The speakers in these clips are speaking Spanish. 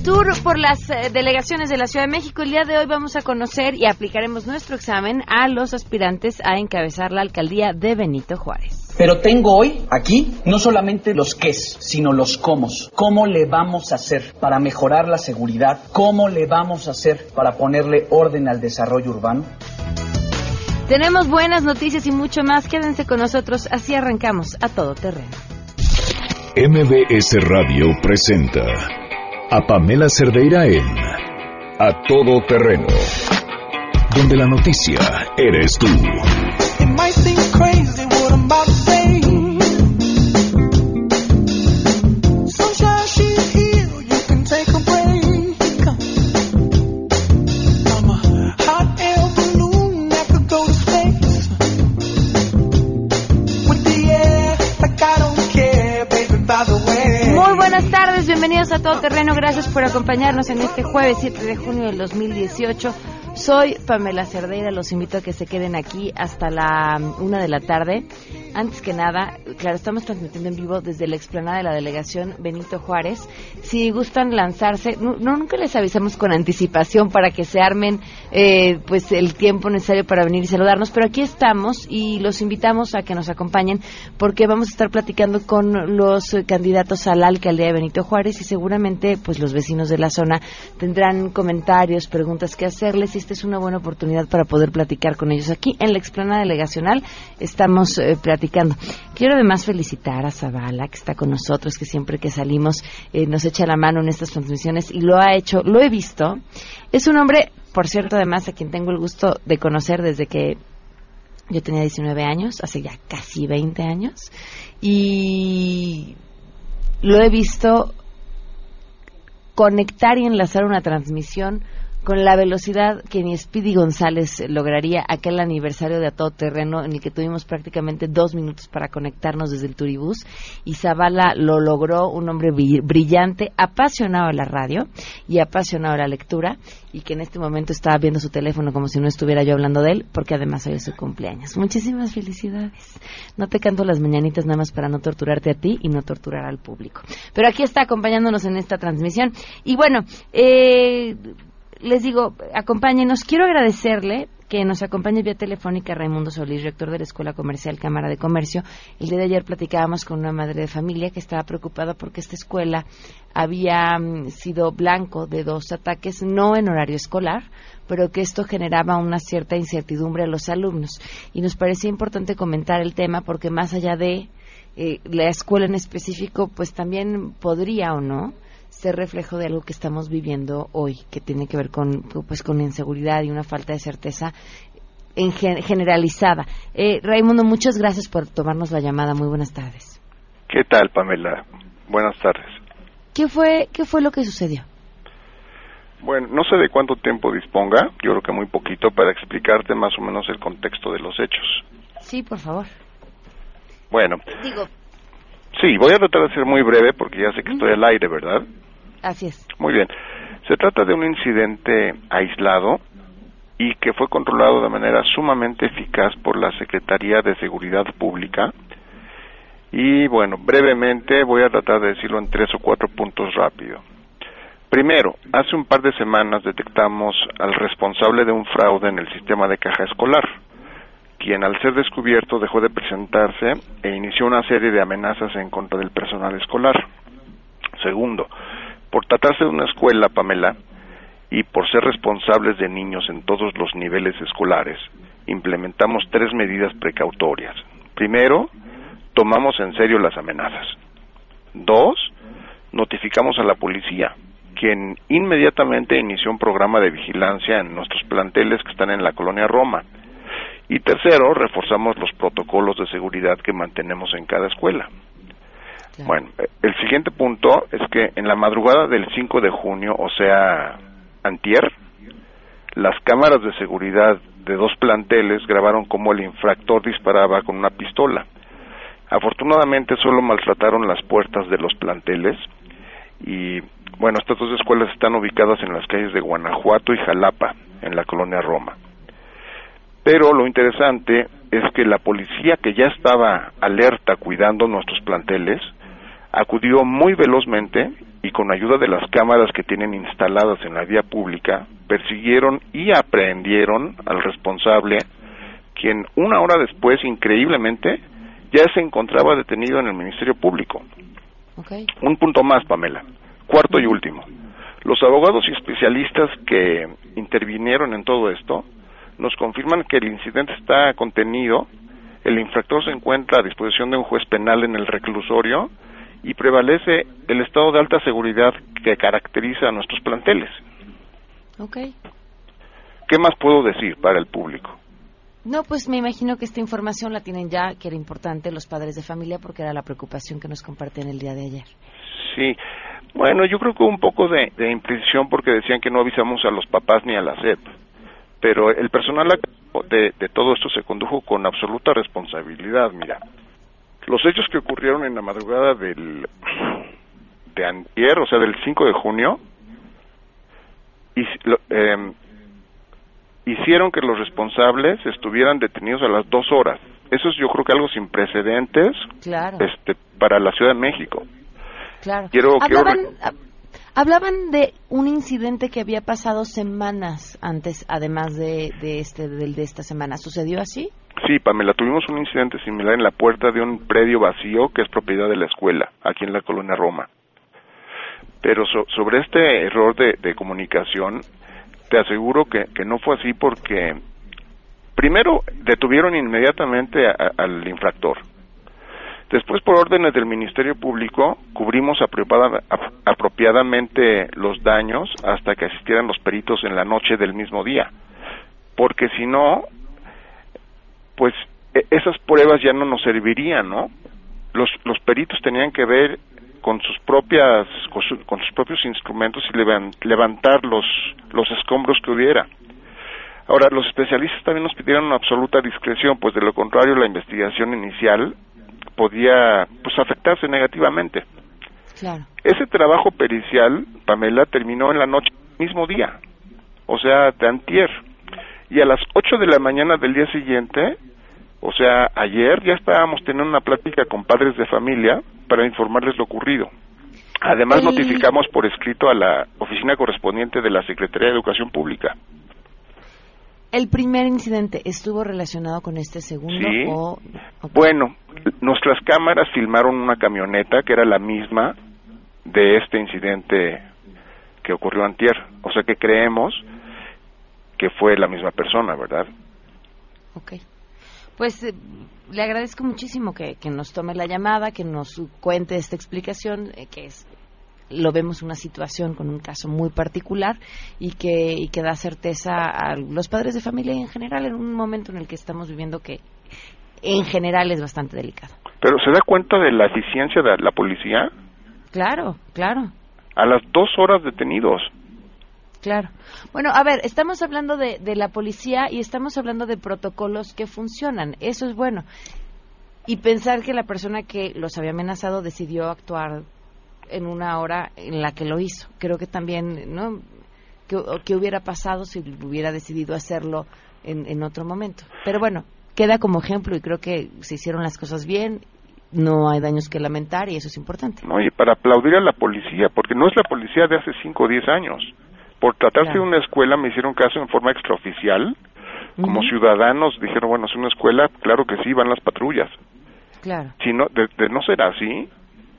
tour por las delegaciones de la Ciudad de México. El día de hoy vamos a conocer y aplicaremos nuestro examen a los aspirantes a encabezar la alcaldía de Benito Juárez. Pero tengo hoy aquí no solamente los qués, sino los cómos. ¿Cómo le vamos a hacer para mejorar la seguridad? ¿Cómo le vamos a hacer para ponerle orden al desarrollo urbano? Tenemos buenas noticias y mucho más. Quédense con nosotros, así arrancamos a todo terreno. MBS Radio presenta a Pamela Cerdeira en A Todo Terreno, donde la noticia eres tú. Bienvenidos a Todo Terreno, gracias por acompañarnos en este jueves 7 de junio del 2018. Soy Pamela Cerdeira, los invito a que se queden aquí hasta la 1 de la tarde. Antes que nada, claro, estamos transmitiendo en vivo desde la explanada de la delegación Benito Juárez. Si gustan lanzarse, nunca les avisamos con anticipación para que se armen pues el tiempo necesario para venir y saludarnos, pero aquí estamos y los invitamos a que nos acompañen porque vamos a estar platicando con los candidatos a la alcaldía de Benito Juárez y seguramente pues los vecinos de la zona tendrán comentarios, preguntas que hacerles y esta es una buena oportunidad para poder platicar con ellos. Aquí en la explanada delegacional estamos platicando. Quiero además felicitar a Zavala, que está con nosotros, que siempre que salimos nos echa la mano en estas transmisiones y lo ha hecho, lo he visto. Es un hombre, por cierto, además, a quien tengo el gusto de conocer desde que yo tenía 19 años, hace ya casi 20 años, y lo he visto conectar y enlazar una transmisión con la velocidad que ni Speedy González lograría aquel aniversario de A Todo Terreno en el que tuvimos prácticamente 2 minutos para conectarnos desde el Turibús y Zavala lo logró, un hombre brillante, apasionado de la radio y apasionado de la lectura y que en este momento estaba viendo su teléfono como si no estuviera yo hablando de él porque además hoy es su cumpleaños. Muchísimas felicidades. No te canto las mañanitas nada más para no torturarte a ti y no torturar al público. Pero aquí está acompañándonos en esta transmisión y bueno, les digo, acompáñenos. Quiero agradecerle que nos acompañe vía telefónica Raimundo Solís, rector de la Escuela Comercial Cámara de Comercio. El día de ayer platicábamos con una madre de familia que estaba preocupada porque esta escuela había sido blanco de 2 ataques, no en horario escolar, pero que esto generaba una cierta incertidumbre a los alumnos. Y nos parecía importante comentar el tema porque más allá de la escuela en específico, pues también podría o no ser reflejo de algo que estamos viviendo hoy, que tiene que ver con inseguridad y una falta de certeza generalizada. Raimundo, muchas gracias por tomarnos la llamada. Muy buenas tardes. ¿Qué tal, Pamela? Buenas tardes. ¿Qué fue lo que sucedió? Bueno, no sé de cuánto tiempo disponga, yo creo que muy poquito, para explicarte más o menos el contexto de los hechos. Sí, por favor. Bueno. Sí, voy a tratar de ser muy breve porque ya sé que estoy al aire, ¿verdad? Así es. Muy bien. Se trata de un incidente aislado y que fue controlado de manera sumamente eficaz por la Secretaría de Seguridad Pública. Y bueno, brevemente voy a tratar de decirlo en 3 o 4 puntos rápido. Primero, hace un par de semanas detectamos al responsable de un fraude en el sistema de caja escolar, quien al ser descubierto dejó de presentarse e inició una serie de amenazas en contra del personal escolar. Segundo, por tratarse de una escuela, Pamela, y por ser responsables de niños en todos los niveles escolares, implementamos 3 medidas precautorias. Primero, tomamos en serio las amenazas. 2, notificamos a la policía, quien inmediatamente inició un programa de vigilancia en nuestros planteles que están en la colonia Roma. Y tercero, reforzamos los protocolos de seguridad que mantenemos en cada escuela. Claro. Bueno, el siguiente punto es que en la madrugada del 5 de junio, o sea, antier, las cámaras de seguridad de 2 planteles grabaron cómo el infractor disparaba con una pistola. Afortunadamente solo maltrataron las puertas de los planteles y, bueno, estas 2 escuelas están ubicadas en las calles de Guanajuato y Jalapa, en la colonia Roma. Pero lo interesante es que la policía, que ya estaba alerta cuidando nuestros planteles, acudió muy velozmente y con ayuda de las cámaras que tienen instaladas en la vía pública, persiguieron y aprehendieron al responsable, quien una hora después, increíblemente, ya se encontraba detenido en el Ministerio Público. Okay. Un punto más, Pamela. Cuarto y último. Los abogados y especialistas que intervinieron en todo esto nos confirman que el incidente está contenido, el infractor se encuentra a disposición de un juez penal en el reclusorio y prevalece el estado de alta seguridad que caracteriza a nuestros planteles. Okay. ¿Qué más puedo decir para el público? No, pues me imagino que esta información la tienen ya, que era importante los padres de familia, porque era la preocupación que nos compartían el día de ayer. Sí, bueno, yo creo que un poco de imprecisión porque decían que no avisamos a los papás ni a la SEP, pero el personal de todo esto se condujo con absoluta responsabilidad. Mira, los hechos que ocurrieron en la madrugada de antier, o sea, del 5 de junio, hicieron que los responsables estuvieran detenidos a las 2 horas. Eso es, yo creo que algo sin precedentes, claro, para la Ciudad de México. Claro. Hablaban de un incidente que había pasado semanas antes, además del de esta semana. ¿Sucedió así? Sí, Pamela, tuvimos un incidente similar en la puerta de un predio vacío que es propiedad de la escuela, aquí en la colonia Roma. Pero sobre este error de comunicación, te aseguro que no fue así porque, primero, detuvieron inmediatamente al infractor. Después, por órdenes del Ministerio Público, cubrimos apropiadamente los daños hasta que asistieran los peritos en la noche del mismo día. Porque si no, pues esas pruebas ya no nos servirían, ¿no? Los peritos tenían que ver con sus propios instrumentos y levantar los escombros que hubiera. Ahora, los especialistas también nos pidieron una absoluta discreción, pues de lo contrario la investigación inicial podía afectarse negativamente. Claro. Ese trabajo pericial, Pamela, terminó en la noche del mismo día, o sea, de antier, y a las 8 de la mañana del día siguiente, o sea, ayer, ya estábamos teniendo una plática con padres de familia para informarles lo ocurrido. Además, notificamos por escrito a la oficina correspondiente de la Secretaría de Educación Pública. ¿El primer incidente estuvo relacionado con este segundo? Sí. Okay. Bueno, nuestras cámaras filmaron una camioneta que era la misma de este incidente que ocurrió antier. O sea que creemos que fue la misma persona, ¿verdad? Ok. Pues le agradezco muchísimo que nos tome la llamada, que nos cuente esta explicación, lo vemos una situación con un caso muy particular y que da certeza a los padres de familia y en general en un momento en el que estamos viviendo que en general es bastante delicado. ¿Pero se da cuenta de la eficiencia de la policía? Claro, claro. A las 2 horas detenidos. Claro. Bueno, a ver, estamos hablando de la policía y estamos hablando de protocolos que funcionan. Eso es bueno. Y pensar que la persona que los había amenazado decidió actuar en una hora en la que lo hizo. Creo que también, ¿no? ¿Qué hubiera pasado si hubiera decidido hacerlo en otro momento? Pero bueno, queda como ejemplo y creo que se hicieron las cosas bien, no hay daños que lamentar y eso es importante. No, y para aplaudir a la policía, porque no es la policía de hace 5 o 10 años. Por tratarse de una escuela me hicieron caso en forma extraoficial. Como ciudadanos dijeron, bueno, es una escuela, claro que sí, van las patrullas. Claro. Si no, de no ser así,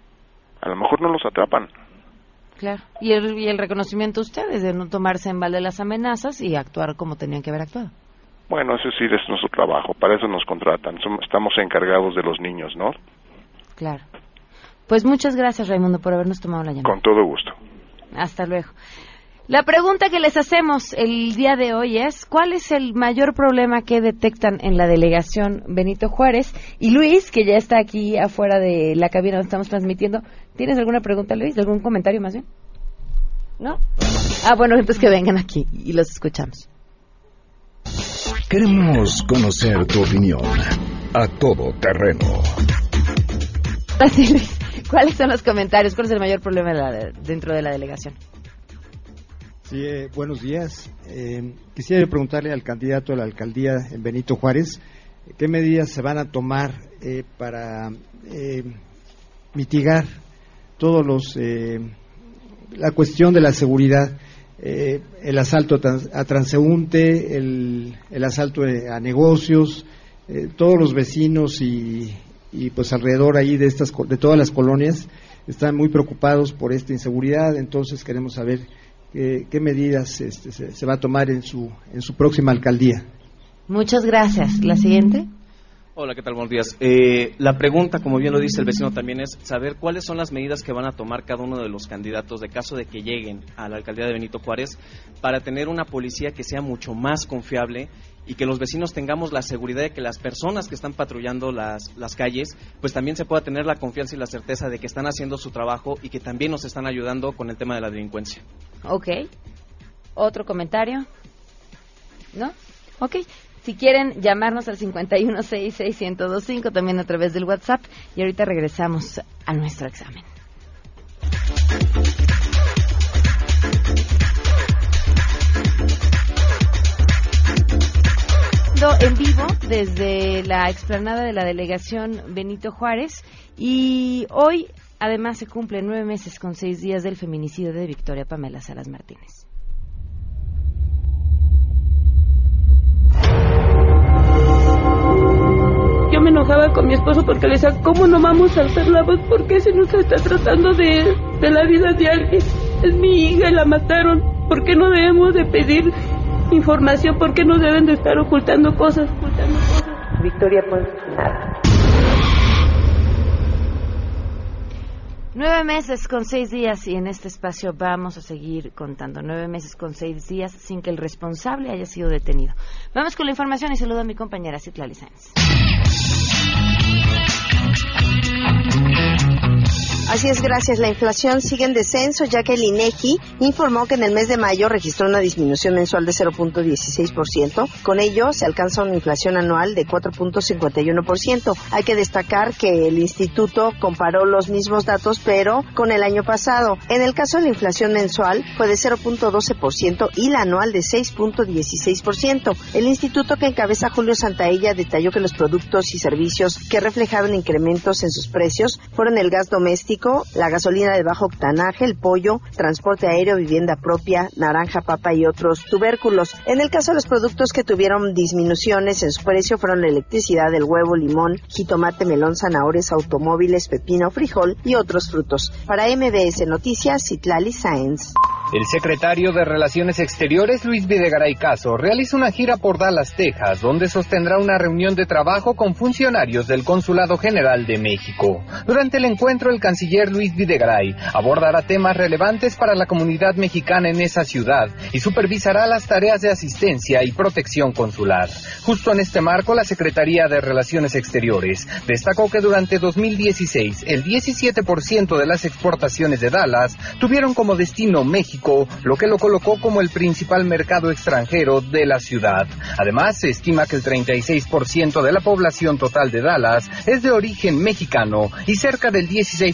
a lo mejor no los atrapan. Claro. Y el reconocimiento a ustedes de no tomarse en balde las amenazas y actuar como tenían que haber actuado. Bueno, eso sí es nuestro trabajo, para eso nos contratan. Estamos encargados de los niños, ¿no? Claro. Pues muchas gracias, Raimundo, por habernos tomado la llamada. Con todo gusto. Hasta luego. La pregunta que les hacemos el día de hoy es, ¿cuál es el mayor problema que detectan en la delegación Benito Juárez? Y Luis, que ya está aquí afuera de la cabina donde estamos transmitiendo, ¿tienes alguna pregunta, Luis? ¿Algún comentario más bien? ¿No? Ah, bueno, entonces que vengan aquí y los escuchamos. Queremos conocer tu opinión a todo terreno. Así, Luis, ¿cuáles son los comentarios? ¿Cuál es el mayor problema dentro de la delegación? Sí, buenos días. Quisiera preguntarle al candidato a la alcaldía en Benito Juárez, ¿qué medidas se van a tomar para mitigar todos los la cuestión de la seguridad, el asalto a transeúnte, el asalto a negocios, todos los vecinos y pues alrededor ahí de todas las colonias están muy preocupados por esta inseguridad. Entonces queremos saber qué medidas se va a tomar en su próxima alcaldía. Muchas gracias. ¿La siguiente? Hola, ¿qué tal? Buenos días. La pregunta, como bien lo dice el vecino, también es saber cuáles son las medidas que van a tomar cada uno de los candidatos de caso de que lleguen a la alcaldía de Benito Juárez para tener una policía que sea mucho más confiable y que los vecinos tengamos la seguridad de que las personas que están patrullando las calles, pues también se pueda tener la confianza y la certeza de que están haciendo su trabajo y que también nos están ayudando con el tema de la delincuencia. Ok. ¿Otro comentario? ¿No? Ok. Si quieren llamarnos al 5166-1025, también a través del WhatsApp, y ahorita regresamos a nuestro examen. En vivo desde la explanada de la delegación Benito Juárez, y hoy además se cumplen 9 meses con 6 días del feminicidio de Victoria Pamela Salas Martínez. Yo me enojaba con mi esposo porque le decía, ¿cómo no vamos a alzar la voz? ¿Por qué se nos está tratando de la vida de alguien? Es mi hija y la mataron. ¿Por qué no debemos de pedir información? ¿Por qué no deben de estar ocultando cosas? Victoria, pues nada. 9 meses con 6 días, y en este espacio vamos a seguir contando 9 meses con 6 días sin que el responsable haya sido detenido. Vamos con la información y saludo a mi compañera Citlali Sáenz. Así es, gracias. La inflación sigue en descenso, ya que el INEGI informó que en el mes de mayo registró una disminución mensual de 0.16%. Con ello, se alcanza una inflación anual de 4.51%. Hay que destacar que el instituto comparó los mismos datos, pero con el año pasado. En el caso de la inflación mensual, fue de 0.12% y la anual de 6.16%. El instituto que encabeza Julio Santaella detalló que los productos y servicios que reflejaron incrementos en sus precios fueron el gas doméstico, la gasolina de bajo octanaje, el pollo, transporte aéreo, vivienda propia, naranja, papa y otros tubérculos. En el caso de los productos que tuvieron disminuciones en su precio fueron la electricidad, el huevo, limón, jitomate, melón, zanahorias, automóviles, pepino, frijol y otros frutos. Para MBS Noticias, Citlali Sáenz. El secretario de Relaciones Exteriores, Luis Videgaray Caso, realiza una gira por Dallas, Texas, donde sostendrá una reunión de trabajo con funcionarios del Consulado General de México. Durante el encuentro, el canciller Luis Videgaray abordará temas relevantes para la comunidad mexicana en esa ciudad y supervisará las tareas de asistencia y protección consular. Justo en este marco, la Secretaría de Relaciones Exteriores destacó que durante 2016, el 17% de las exportaciones de Dallas tuvieron como destino México, lo que lo colocó como el principal mercado extranjero de la ciudad. Además, se estima que el 36% de la población total de Dallas es de origen mexicano y cerca del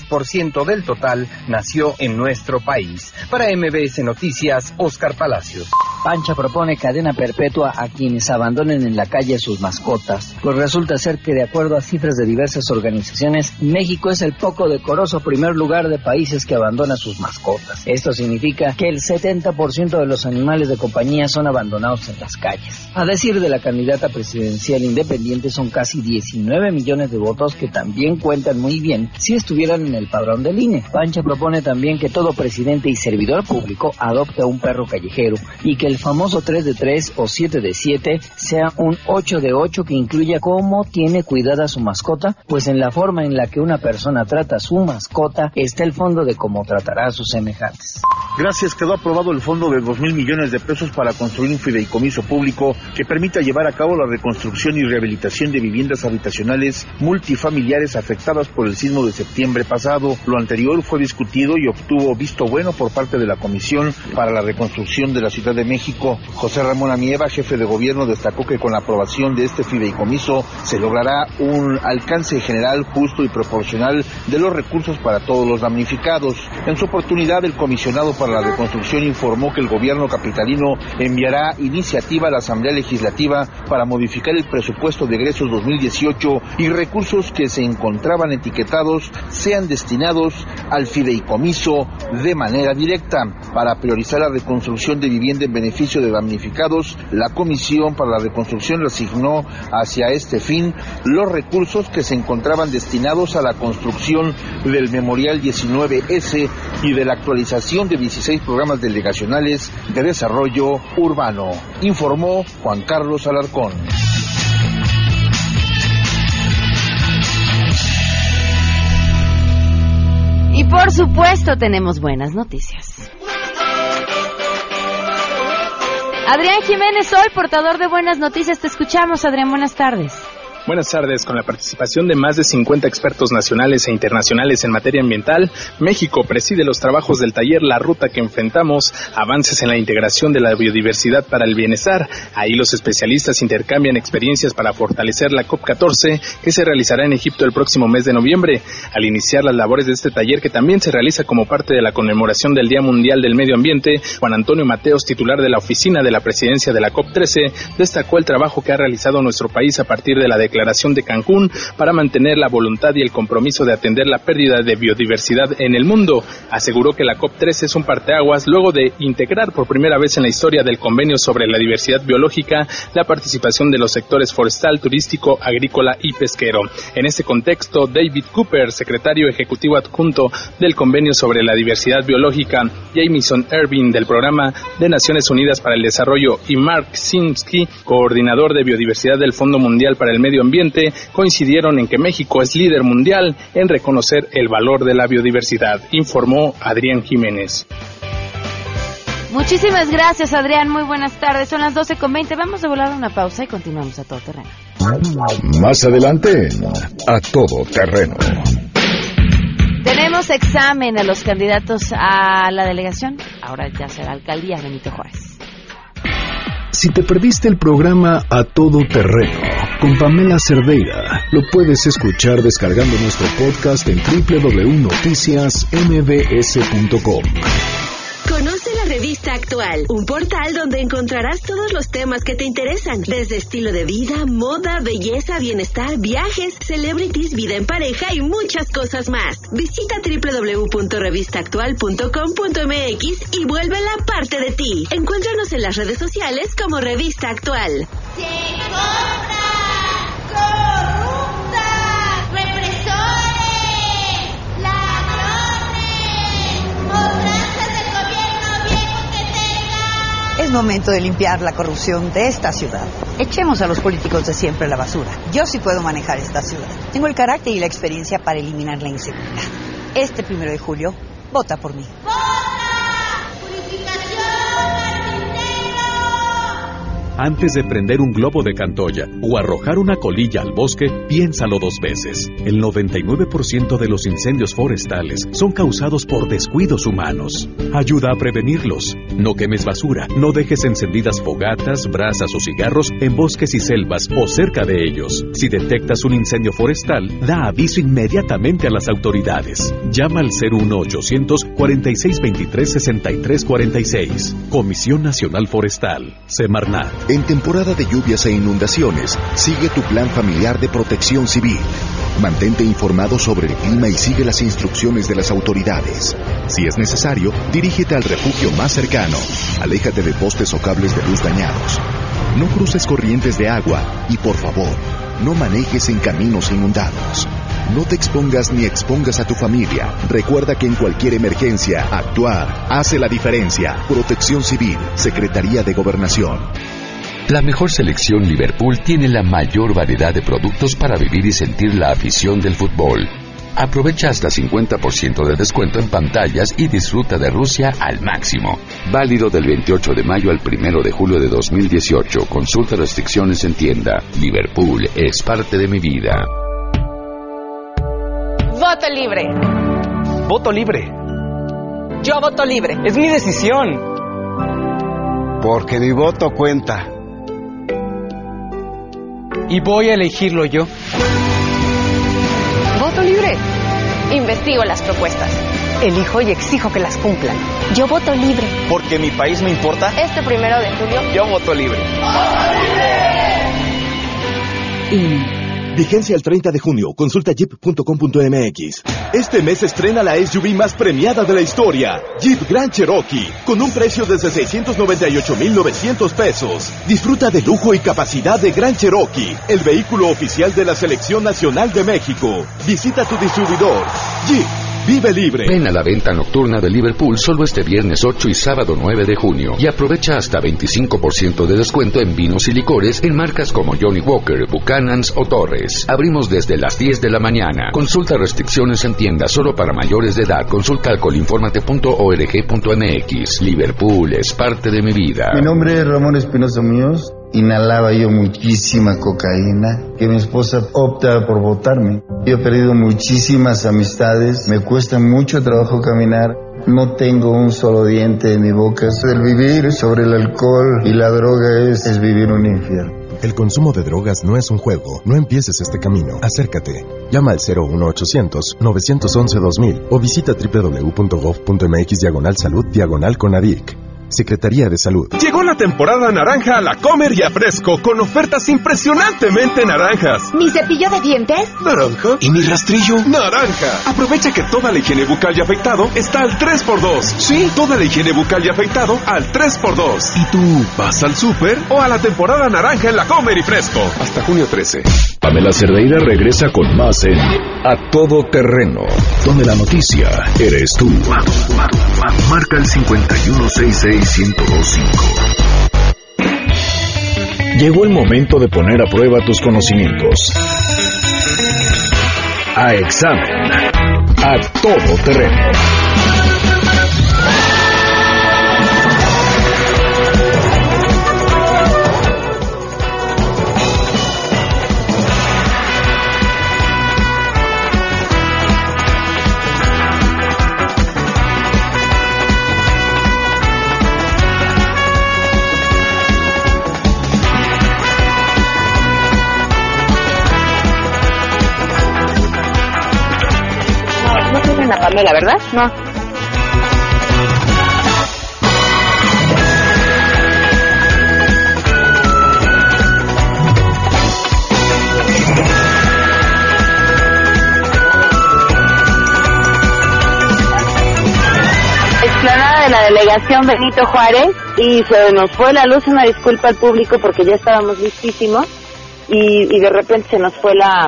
16% del total nació en nuestro país. Para MBS Noticias, Oscar Palacios. Pancha propone cadena perpetua a quienes abandonen en la calle sus mascotas, pues resulta ser que, de acuerdo a cifras de diversas organizaciones, México es el poco decoroso primer lugar de países que abandonan sus mascotas. Esto significa que el 70% de los animales de compañía son abandonados en las calles. A decir de la candidata presidencial independiente, son casi 19 millones de votos que también cuentan muy bien si estuvieran en el padrón del INE. Pancha propone también que todo presidente y servidor público adopte un perro callejero y que el famoso 3 de 3 o 7 de 7 sea un 8 de 8 que incluya cómo tiene cuidada su mascota, pues en la forma en la que una persona trata a su mascota está el fondo de cómo tratará a sus semejantes. Gracias, quedó aprobado el fondo de 2,000 millones de pesos para construir un fideicomiso público que permita llevar a cabo la reconstrucción y rehabilitación de viviendas habitacionales multifamiliares afectadas por el sismo de septiembre pasado. Lo anterior fue discutido y obtuvo visto bueno por parte de la Comisión para la Reconstrucción de la Ciudad de México. José Ramón Amieva, jefe de gobierno, destacó que con la aprobación de este fideicomiso se logrará un alcance general, justo y proporcional de los recursos para todos los damnificados. En su oportunidad, el comisionado para para la Reconstrucción informó que el gobierno capitalino enviará iniciativa a la Asamblea Legislativa para modificar el presupuesto de egresos 2018 y recursos que se encontraban etiquetados sean destinados al fideicomiso de manera directa. Para priorizar la reconstrucción de vivienda en beneficio de damnificados, la Comisión para la Reconstrucción le asignó hacia este fin los recursos que se encontraban destinados a la construcción del Memorial 19S y de la actualización de 16 programas delegacionales de desarrollo urbano, informó Juan Carlos Alarcón. Y por supuesto tenemos buenas noticias. Adrián Jiménez, hoy portador de buenas noticias. Te escuchamos, Adrián, buenas tardes. Buenas tardes. Con la participación de más de 50 expertos nacionales e internacionales en materia ambiental, México preside los trabajos del taller La Ruta que enfrentamos, avances en la integración de la biodiversidad para el bienestar. Ahí los especialistas intercambian experiencias para fortalecer la COP14 que se realizará en Egipto el próximo mes de noviembre. Al iniciar las labores de este taller, que también se realiza como parte de la conmemoración del Día Mundial del Medio Ambiente, Juan Antonio Mateos, titular de la oficina de la presidencia de la COP13, destacó el trabajo que ha realizado nuestro país a partir de la Declaración de Cancún para mantener la voluntad y el compromiso de atender la pérdida de biodiversidad en el mundo. Aseguró que la COP13 es un parteaguas luego de integrar por primera vez en la historia del Convenio sobre la Diversidad Biológica la participación de los sectores forestal, turístico, agrícola y pesquero. En este contexto, David Cooper, secretario ejecutivo adjunto del Convenio sobre la Diversidad Biológica, Jamison Irving del Programa de Naciones Unidas para el Desarrollo y Mark Simsky, coordinador de biodiversidad del Fondo Mundial para el Medio Ambiente, coincidieron en que México es líder mundial en reconocer el valor de la biodiversidad, informó Adrián Jiménez. Muchísimas gracias, Adrián. Muy buenas tardes. Son las 12:20. Vamos a volar una pausa y continuamos a todo terreno. Más adelante, a todo terreno. Tenemos examen a los candidatos a la delegación. Ahora ya será alcaldía Benito Juárez. Si te perdiste el programa A Todo Terreno con Pamela Cerdeira, lo puedes escuchar descargando nuestro podcast en www.noticiasmbs.com. Conoce la revista Actual, un portal donde encontrarás todos los temas que te interesan, desde estilo de vida, moda, belleza, bienestar, viajes, celebrities, vida en pareja y muchas cosas más. Visita www.revistaactual.com.mx y vuélvela parte de ti. Encuéntranos en las redes sociales como Revista Actual. ¡Se compra! ¡Corrupta! ¡Represores! ¡Ladrones! ¡Mostranzas del gobierno viejo que tenga! Es momento de limpiar la corrupción de esta ciudad. Echemos a los políticos de siempre a la basura. Yo sí puedo manejar esta ciudad. Tengo el carácter y la experiencia para eliminar la inseguridad. Este 1 de julio, vota por mí. Antes de prender un globo de Cantoya o arrojar una colilla al bosque, piénsalo 2 veces. El 99% de los incendios forestales son causados por descuidos humanos. Ayuda a prevenirlos. No quemes basura, no dejes encendidas fogatas, brasas o cigarros en bosques y selvas o cerca de ellos. Si detectas un incendio forestal, da aviso inmediatamente a las autoridades. Llama al 01800-4623-6346. Comisión Nacional Forestal, Semarnat. En temporada de lluvias e inundaciones, sigue tu plan familiar de protección civil. Mantente informado sobre el clima y sigue las instrucciones de las autoridades. Si es necesario, dirígete al refugio más cercano. Aléjate de postes o cables de luz dañados. No cruces corrientes de agua y, por favor, no manejes en caminos inundados. No te expongas ni expongas a tu familia. Recuerda que en cualquier emergencia, actuar hace la diferencia. Protección Civil, Secretaría de Gobernación. La mejor selección Liverpool tiene la mayor variedad de productos para vivir y sentir la afición del fútbol. Aprovecha hasta 50% de descuento en pantallas y disfruta de Rusia al máximo. Válido del 28 de mayo al 1 de julio de 2018. Consulta restricciones en tienda. Liverpool es parte de mi vida. Voto libre. Voto libre. Yo voto libre. Es mi decisión. Porque mi voto cuenta. Y voy a elegirlo yo. Voto libre. Investigo las propuestas. elijo y exijo que las cumplan. Yo voto libre. Porque mi país me importa. Este 1 de julio, yo voto libre. Vigencia el 30 de junio. Consulta jeep.com.mx. Este mes estrena la SUV más premiada de la historia, Jeep Grand Cherokee, con un precio desde $698,900 pesos. Disfruta de lujo y capacidad de Grand Cherokee, el vehículo oficial de la Selección Nacional de México. Visita tu distribuidor. Jeep. Vive libre. Ven a la venta nocturna de Liverpool solo este viernes 8 y sábado 9 de junio y aprovecha hasta 25% de descuento en vinos y licores en marcas como Johnny Walker, Buchanan's o Torres. Abrimos desde las 10 de la mañana. Consulta restricciones en tienda solo para mayores de edad. Consulta alcoholinformate.org.mx. Liverpool es parte de mi vida. Mi nombre es Ramón Espinosa Muñoz. Inhalaba yo muchísima cocaína, que mi esposa opta por botarme. Yo he perdido muchísimas amistades, me cuesta mucho trabajo caminar, no tengo un solo diente en mi boca. El vivir sobre el alcohol y la droga es vivir un infierno. El consumo de drogas no es un juego. No empieces este camino. Acércate. Llama al 01800-911-2000 o visita www.gov.mx/salud/Conadic. Secretaría de Salud. Llegó la temporada naranja a La Comer y a Fresco con ofertas impresionantemente naranjas. ¿Mi cepillo de dientes? ¿Naranja? ¿Y mi rastrillo? ¡Naranja! Aprovecha que toda la higiene bucal y afeitado está al 3x2. Sí, toda la higiene bucal y afeitado al 3x2. ¿Y tú vas al súper o a la temporada naranja en La Comer y Fresco? Hasta junio 13. Pamela Cerdeira regresa con más en A Todo Terreno, donde la noticia eres tú. Marca el 5166125. Llegó el momento de poner a prueba tus conocimientos. A examen. A Todo Terreno. La Pamela, ¿verdad? No. Explanada de la delegación Benito Juárez y se nos fue la luz. Una disculpa al público porque ya estábamos listísimos y de repente se nos fue la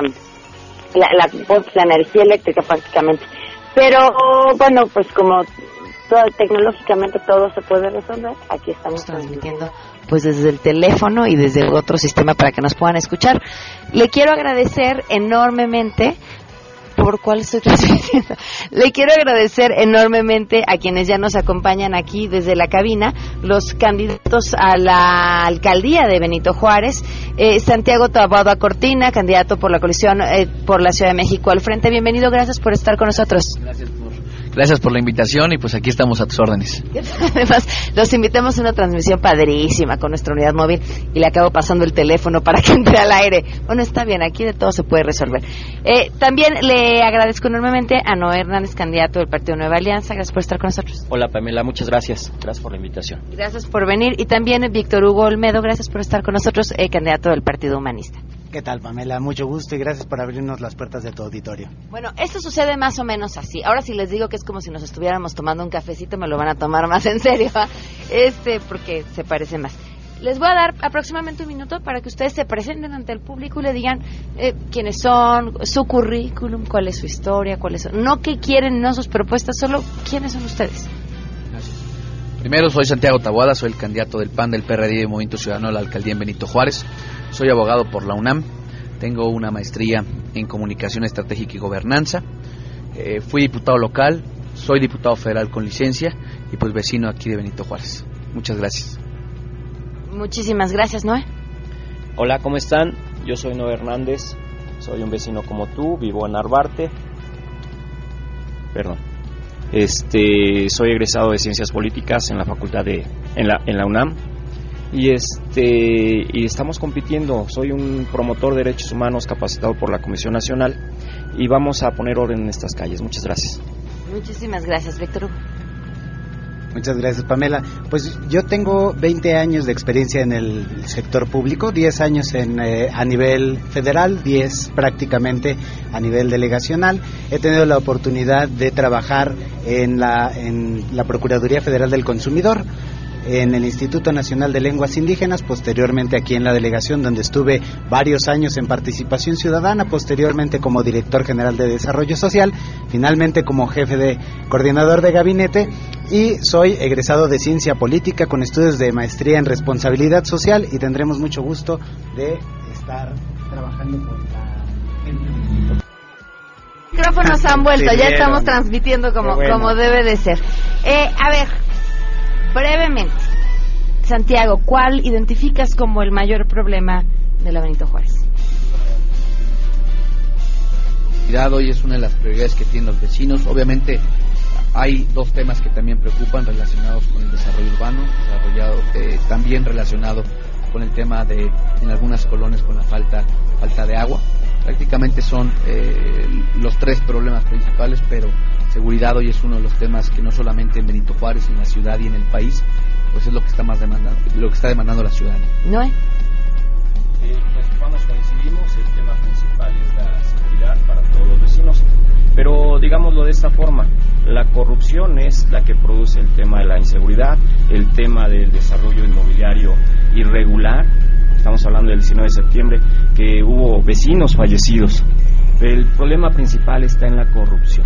energía eléctrica prácticamente. Pero bueno, pues como tecnológicamente todo se puede resolver, aquí estamos transmitiendo pues desde el teléfono y desde otro sistema para que nos puedan escuchar. Le quiero agradecer enormemente por cuál estoy transmitiendo. Le quiero agradecer enormemente a quienes ya nos acompañan aquí desde la cabina, los candidatos a la alcaldía de Benito Juárez, Santiago Taboada Cortina, candidato por la coalición por la Ciudad de México al Frente. Bienvenido, gracias por estar con nosotros. Gracias por la invitación y pues aquí estamos a tus órdenes. Además, los invitamos a una transmisión padrísima con nuestra unidad móvil y le acabo pasando el teléfono para que entre al aire. Bueno, está bien, aquí de todo se puede resolver. También le agradezco enormemente a Noé Hernández, candidato del Partido Nueva Alianza. Gracias por estar con nosotros. Hola Pamela, muchas gracias. Gracias por la invitación. Gracias por venir. Y también Víctor Hugo Olmedo, gracias por estar con nosotros, candidato del Partido Humanista. ¿Qué tal, Pamela? Mucho gusto y gracias por abrirnos las puertas de tu auditorio. Bueno, esto sucede más o menos así. Ahora si les digo que es como si nos estuviéramos tomando un cafecito, me lo van a tomar más en serio, porque se parece más. Les voy a dar aproximadamente un minuto para que ustedes se presenten ante el público y le digan quiénes son, su currículum, cuál es su historia, cuáles son, no qué quieren, no sus propuestas, solo quiénes son ustedes. Gracias. Primero, soy Santiago Taboada, soy el candidato del PAN, del PRD y del Movimiento Ciudadano a la alcaldía en Benito Juárez. Soy abogado por la UNAM, tengo una maestría en Comunicación Estratégica y Gobernanza, fui diputado local, soy diputado federal con licencia y pues vecino aquí de Benito Juárez. Muchas gracias. Muchísimas gracias, Noé. Hola, ¿cómo están? Yo soy Noé Hernández, soy un vecino como tú, vivo en Narvarte. Soy egresado de Ciencias Políticas en la facultad en la UNAM. Y estamos compitiendo. Soy un promotor de derechos humanos capacitado por la Comisión Nacional y vamos a poner orden en estas calles. Muchas gracias. Muchísimas gracias, Víctor Hugo. Muchas gracias, Pamela. Pues yo tengo 20 años de experiencia en el sector público, 10 años a nivel federal, 10 prácticamente a nivel delegacional. He tenido la oportunidad de trabajar en la Procuraduría Federal del Consumidor, en el Instituto Nacional de Lenguas Indígenas, posteriormente aquí en la delegación donde estuve varios años en participación ciudadana, posteriormente como director general de Desarrollo Social, finalmente como jefe de coordinador de gabinete, y soy egresado de Ciencia Política con estudios de maestría en Responsabilidad Social, y tendremos mucho gusto de estar trabajando con la gente. Micrófonos han vuelto, ya estamos transmitiendo como debe de ser. A ver, brevemente, Santiago, ¿cuál identificas como el mayor problema de la Benito Juárez? Y es una de las prioridades que tienen los vecinos. Obviamente hay dos temas que también preocupan relacionados con el desarrollo urbano, también relacionado con el tema de, en algunas colonias, con la falta de agua. Prácticamente son los tres problemas principales, pero seguridad hoy es uno de los temas que no solamente en Benito Juárez, en la ciudad y en el país, pues es lo que está demandando la ciudadanía. ¿No? Pues vamos, coincidimos, el tema principal es la seguridad para todos los vecinos, pero digámoslo de esta forma, la corrupción es la que produce el tema de la inseguridad, el tema del desarrollo inmobiliario irregular. Estamos hablando del 19 de septiembre, que hubo vecinos fallecidos. El problema principal está en la corrupción.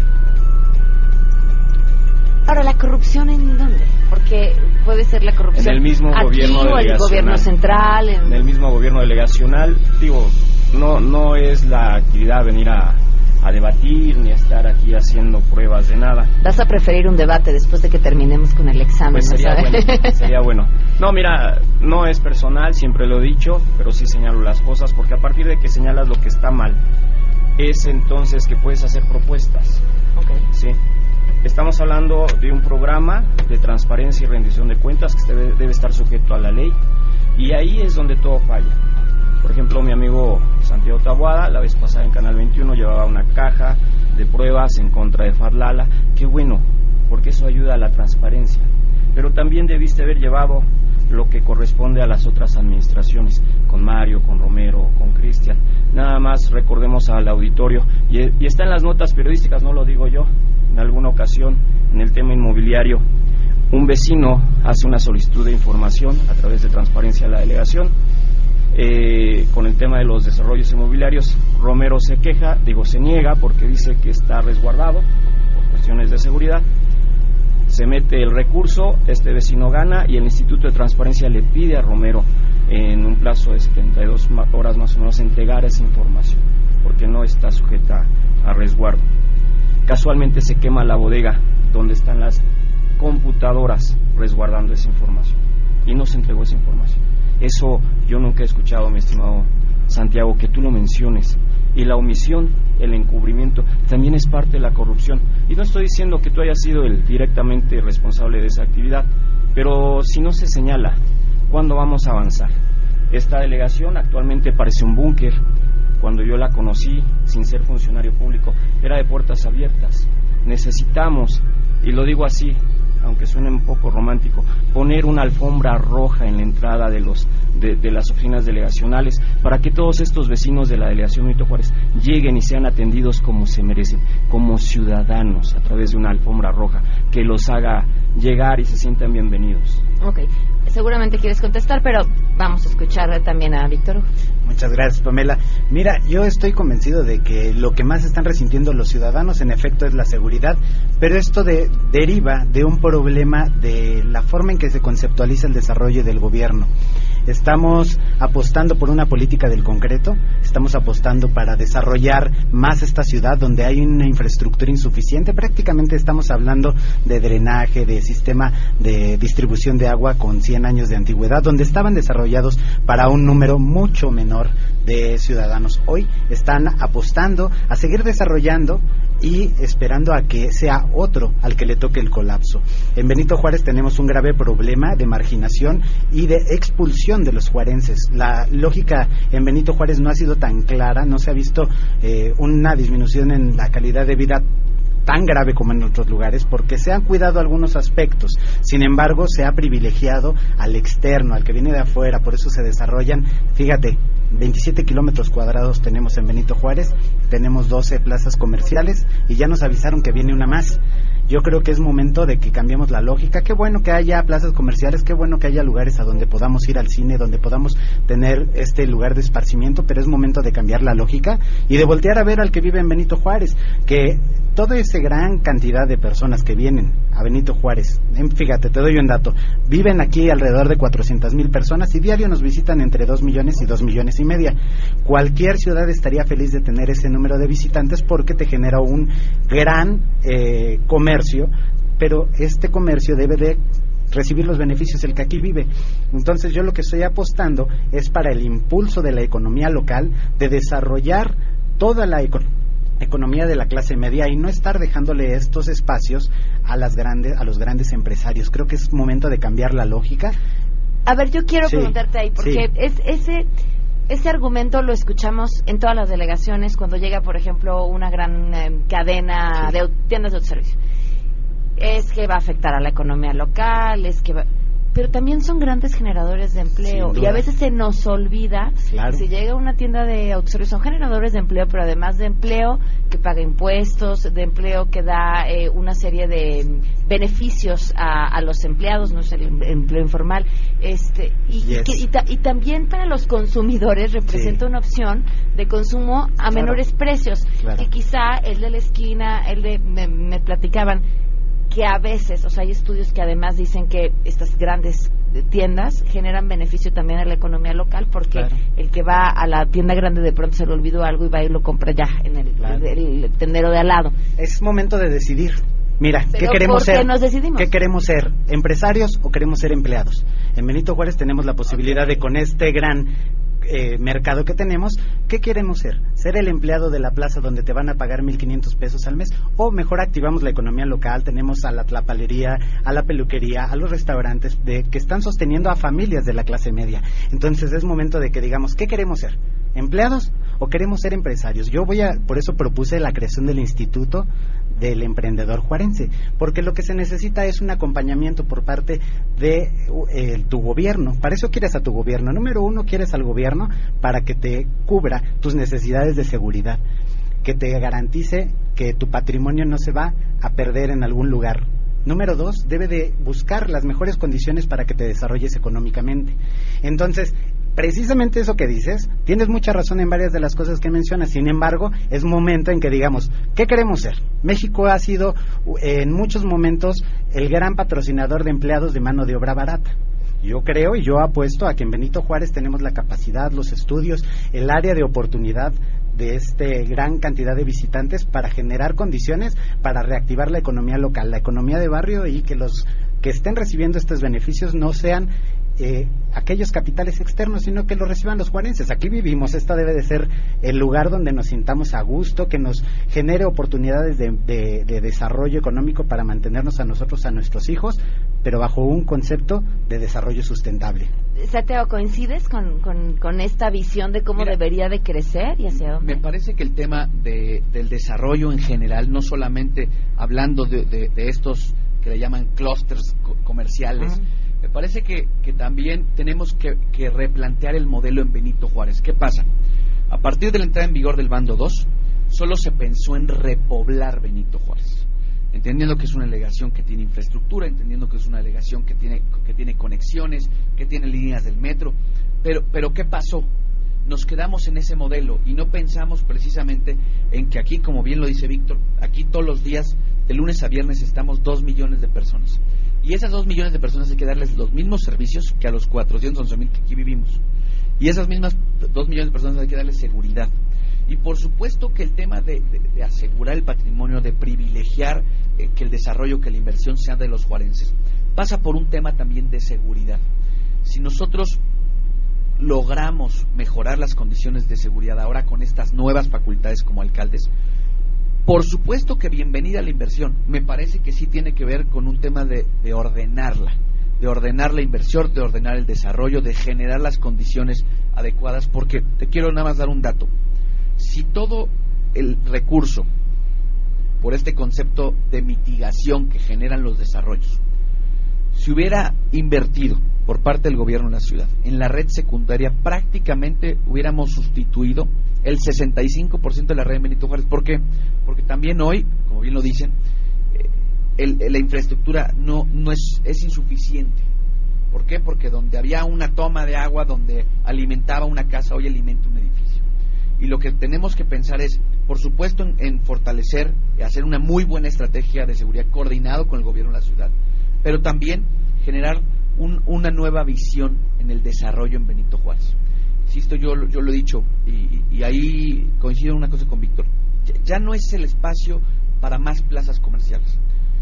Ahora, ¿la corrupción en dónde? Porque puede ser la corrupción en el mismo aquí, gobierno delegacional, el gobierno central. En el mismo gobierno delegacional. Digo, no es la actividad venir a debatir ni a estar aquí haciendo pruebas de nada. ¿Vas a preferir un debate después de que terminemos con el examen? Pues sería bueno. No, mira, no es personal, siempre lo he dicho, pero sí señalo las cosas, porque a partir de que señalas lo que está mal, es entonces que puedes hacer propuestas. Okay. Sí. Estamos hablando de un programa de transparencia y rendición de cuentas que debe estar sujeto a la ley, y ahí es donde todo falla. Por ejemplo, mi amigo Santiago Taboada, la vez pasada en Canal 21, llevaba una caja de pruebas en contra de Fadlala. Qué bueno, porque eso ayuda a la transparencia. Pero también debiste haber llevado lo que corresponde a las otras administraciones, con Mario, con Romero, con Cristian. Nada más recordemos al auditorio, y está en las notas periodísticas, no lo digo yo, en alguna ocasión, en el tema inmobiliario, un vecino hace una solicitud de información a través de transparencia a la delegación, con el tema de los desarrollos inmobiliarios. Romero se niega porque dice que está resguardado por cuestiones de seguridad. Se mete el recurso, este vecino gana, y el Instituto de Transparencia le pide a Romero en un plazo de 72 horas más o menos entregar esa información, porque no está sujeta a resguardo. Casualmente se quema la bodega donde están las computadoras resguardando esa información, y no se entregó esa información. Eso yo nunca he escuchado, mi estimado Santiago, que tú lo menciones. Y la omisión, el encubrimiento, también es parte de la corrupción. Y no estoy diciendo que tú hayas sido el directamente responsable de esa actividad, pero si no se señala, ¿cuándo vamos a avanzar? Esta delegación actualmente parece un búnker. Cuando yo la conocí, sin ser funcionario público, era de puertas abiertas. Necesitamos, y lo digo así, aunque suene un poco romántico, poner una alfombra roja en la entrada de las oficinas delegacionales para que todos estos vecinos de la delegación Benito Juárez lleguen y sean atendidos como se merecen, como ciudadanos, a través de una alfombra roja que los haga llegar y se sientan bienvenidos. Ok, seguramente quieres contestar, pero vamos a escuchar también a Víctor Hugo. Muchas gracias, Pamela. Mira, yo estoy convencido de que lo que más están resintiendo los ciudadanos, en efecto, es la seguridad, pero esto deriva de un problema de la forma en que se conceptualiza el desarrollo del gobierno. Estamos apostando por una política del concreto, estamos apostando para desarrollar más esta ciudad donde hay una infraestructura insuficiente. Prácticamente estamos hablando de drenaje, de sistema de distribución de agua con 100 años de antigüedad, donde estaban desarrollados para un número mucho menor de ciudadanos. Hoy están apostando a seguir desarrollando y esperando a que sea otro al que le toque el colapso. En Benito Juárez tenemos un grave problema de marginación y de expulsión de los juarenses. La lógica en Benito Juárez no ha sido tan clara, no se ha visto una disminución en la calidad de vida tan grave como en otros lugares, porque se han cuidado algunos aspectos. Sin embargo, se ha privilegiado al externo, al que viene de afuera. Por eso se desarrollan, fíjate, 27 kilómetros cuadrados tenemos en Benito Juárez, tenemos 12 plazas comerciales y ya nos avisaron que viene una más. Yo creo que es momento de que cambiemos la lógica. Qué bueno que haya plazas comerciales, qué bueno que haya lugares a donde podamos ir al cine, donde podamos tener este lugar de esparcimiento, pero es momento de cambiar la lógica y de voltear a ver al que vive en Benito Juárez, que toda esa gran cantidad de personas que vienen a Benito Juárez, fíjate, te doy un dato, viven aquí alrededor de 400,000 personas y diario nos visitan entre 2 millones y 2 millones y media. Cualquier ciudad estaría feliz de tener ese número de visitantes porque te genera un gran comercio, pero este comercio debe de recibir los beneficios del que aquí vive. Entonces yo lo que estoy apostando es para el impulso de la economía local, de desarrollar toda la economía de la clase media y no estar dejándole estos espacios a los grandes empresarios. Creo que es momento de cambiar la lógica. A ver, yo quiero preguntarte ahí, porque ese argumento lo escuchamos en todas las delegaciones cuando llega, por ejemplo, una gran cadena de tiendas de autoservicio. Es que va a afectar a la economía local, pero también son grandes generadores de empleo y a veces se nos olvida que si llega una tienda de autoservicio son generadores de empleo, pero además de empleo que paga impuestos, de empleo que da una serie de beneficios a los empleados, no sé, el empleo informal, y también para los consumidores representa una opción de consumo a menores precios, que quizá el de la esquina, me platicaban que a veces, o sea, hay estudios que además dicen que estas grandes tiendas generan beneficio también a la economía local, porque el que va a la tienda grande de pronto se le olvidó algo y va y lo compra ya en el tendero de al lado. Es momento de decidir. Mira, ¿qué queremos ser? Nos decidimos. ¿Qué queremos ser? ¿Empresarios o queremos ser empleados? En Benito Juárez tenemos la posibilidad de, con este gran mercado que tenemos, ¿qué queremos ser? ¿Ser el empleado de la plaza donde te van a pagar 1,500 pesos al mes? O mejor activamos la economía local, tenemos a la tlapalería, a la peluquería, a los restaurantes que están sosteniendo a familias de la clase media. Entonces es momento de que digamos, ¿qué queremos ser? ¿Empleados o queremos ser empresarios? Por eso propuse la creación del Instituto del Emprendedor Juarense, porque lo que se necesita es un acompañamiento por parte de tu gobierno. Para eso quieres a tu gobierno. Número 1, quieres al gobierno para que te cubra tus necesidades de seguridad, que te garantice que tu patrimonio no se va a perder en algún lugar. Número 2, debe de buscar las mejores condiciones para que te desarrolles económicamente. Entonces, precisamente eso que dices, tienes mucha razón en varias de las cosas que mencionas. Sin embargo, es momento en que digamos, ¿qué queremos ser? México ha sido en muchos momentos el gran patrocinador de empleados de mano de obra barata. Yo creo y yo apuesto a que en Benito Juárez tenemos la capacidad, los estudios, el área de oportunidad de gran cantidad de visitantes para generar condiciones para reactivar la economía local, la economía de barrio, y que los que estén recibiendo estos beneficios no sean aquellos capitales externos, sino que lo reciban los juarenses. Aquí vivimos, esta debe de ser el lugar donde nos sintamos a gusto, que nos genere oportunidades de desarrollo económico para mantenernos a nosotros, a nuestros hijos, pero bajo un concepto de desarrollo sustentable. Santiago, ¿coincides con esta visión de cómo debería de crecer y hacia dónde? Me parece que el tema del desarrollo en general, no solamente hablando de estos que le llaman clústeres comerciales, me parece que también tenemos que replantear el modelo en Benito Juárez. ¿Qué pasa? A partir de la entrada en vigor del Bando 2, solo se pensó en repoblar Benito Juárez, entendiendo que es una delegación que tiene infraestructura, entendiendo que es una delegación que tiene conexiones, que tiene líneas del metro, pero ¿qué pasó? Nos quedamos en ese modelo y no pensamos precisamente en que aquí, como bien lo dice Víctor, aquí todos los días, de lunes a viernes, estamos 2 millones de personas. Y esas 2 millones de personas hay que darles los mismos servicios que a los 411,000 que aquí vivimos. Y esas mismas 2 millones de personas hay que darles seguridad. Y por supuesto que el tema de asegurar el patrimonio, de privilegiar que el desarrollo, que la inversión sea de los juarenses, pasa por un tema también de seguridad. Si nosotros logramos mejorar las condiciones de seguridad ahora con estas nuevas facultades como alcaldes, por supuesto que bienvenida la inversión. Me parece que sí tiene que ver con un tema de ordenarla, de ordenar la inversión, de ordenar el desarrollo, de generar las condiciones adecuadas, porque te quiero nada más dar un dato. Si todo el recurso por este concepto de mitigación que generan los desarrollos. Si hubiera invertido por parte del gobierno de la ciudad en la red secundaria, prácticamente hubiéramos sustituido el 65% de la red de Benito Juárez. ¿Por qué? Porque también hoy, como bien lo dicen, la infraestructura no es insuficiente. ¿Por qué? Porque donde había una toma de agua, donde alimentaba una casa, hoy alimenta un edificio. Y lo que tenemos que pensar es, por supuesto, en fortalecer y hacer una muy buena estrategia de seguridad coordinado con el gobierno de la ciudad, pero también generar una nueva visión en el desarrollo en Benito Juárez. Insisto, yo lo he dicho, y ahí coincido en una cosa con Víctor, ya no es el espacio para más plazas comerciales.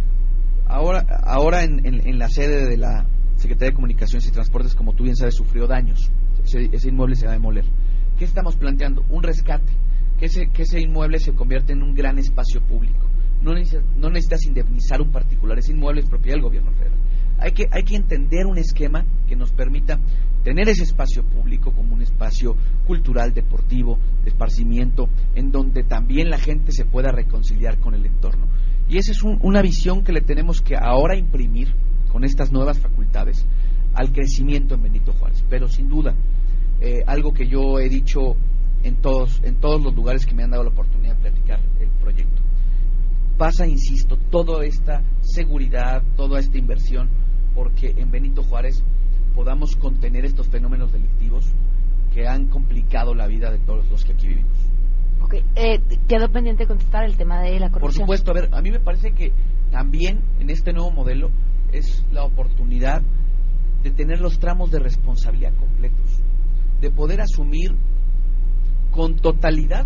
Ahora en la sede de la Secretaría de Comunicaciones y Transportes, como tú bien sabes, sufrió daños. Ese inmueble se va a demoler. ¿Qué estamos planteando? Un rescate, que ese inmueble se convierta en un gran espacio público. No necesitas indemnizar un particular, ese inmueble es propiedad del gobierno federal. Hay que entender un esquema que nos permita tener ese espacio público como un espacio cultural, deportivo, de esparcimiento, en donde también la gente se pueda reconciliar con el entorno. Y esa es una visión que le tenemos que ahora imprimir con estas nuevas facultades al crecimiento en Benito Juárez. Pero sin duda, algo que yo he dicho en todos los lugares que me han dado la oportunidad de platicar el proyecto, pasa, insisto, toda esta seguridad, toda esta inversión, porque en Benito Juárez podamos contener estos fenómenos delictivos que han complicado la vida de todos los que aquí vivimos. Okay. Quedó pendiente contestar el tema de la corrupción. Por supuesto, a mí me parece que también en este nuevo modelo es la oportunidad de tener los tramos de responsabilidad completos, de poder asumir con totalidad,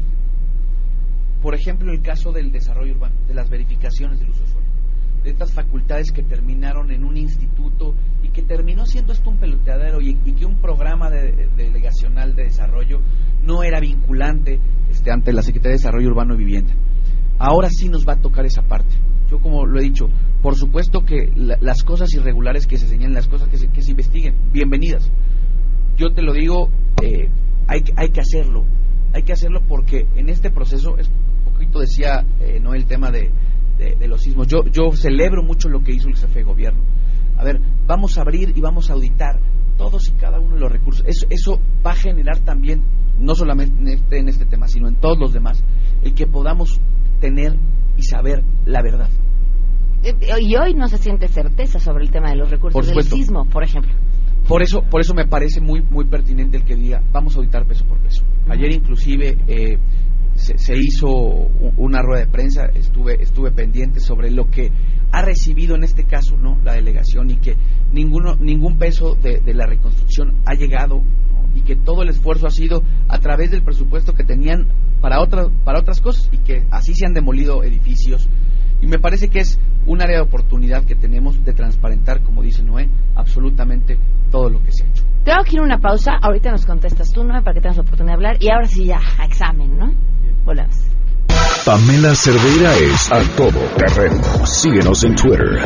por ejemplo, el caso del desarrollo urbano, de las verificaciones del uso de suelo, de estas facultades que terminaron en un instituto y que terminó siendo esto un peloteadero y que un programa delegacional de desarrollo no era vinculante ante la Secretaría de Desarrollo Urbano y Vivienda. Ahora sí nos va a tocar esa parte. Yo, como lo he dicho, por supuesto que las cosas irregulares que se señalen, las cosas que se investiguen, bienvenidas. Yo te lo digo, hay que hacerlo. Hay que hacerlo porque en este proceso, un poquito decía no el tema de los sismos, yo celebro mucho lo que hizo el jefe de gobierno. A ver, vamos a abrir y vamos a auditar todos y cada uno de los recursos. Eso va a generar también, no solamente en este tema, sino en todos los demás, el que podamos tener y saber la verdad. Y hoy no se siente certeza sobre el tema de los recursos del sismo, por ejemplo. Por eso me parece muy pertinente el que diga, vamos a auditar peso por peso. Ayer inclusive se hizo una rueda de prensa, estuve pendiente sobre lo que ha recibido en este caso, ¿no?, la delegación, y que ningún peso de la reconstrucción ha llegado, ¿no?, y que todo el esfuerzo ha sido a través del presupuesto que tenían para otras cosas, y que así se han demolido edificios. Y me parece que es un área de oportunidad que tenemos de transparentar, como dice Noé, absolutamente todo lo que se ha hecho. Tengo que ir a una pausa, ahorita nos contestas tú, Noé, para que tengas la oportunidad de hablar, y ahora sí ya, a examen, ¿no? Volvemos. Pamela Cerdeira es a todo terreno. Síguenos en Twitter,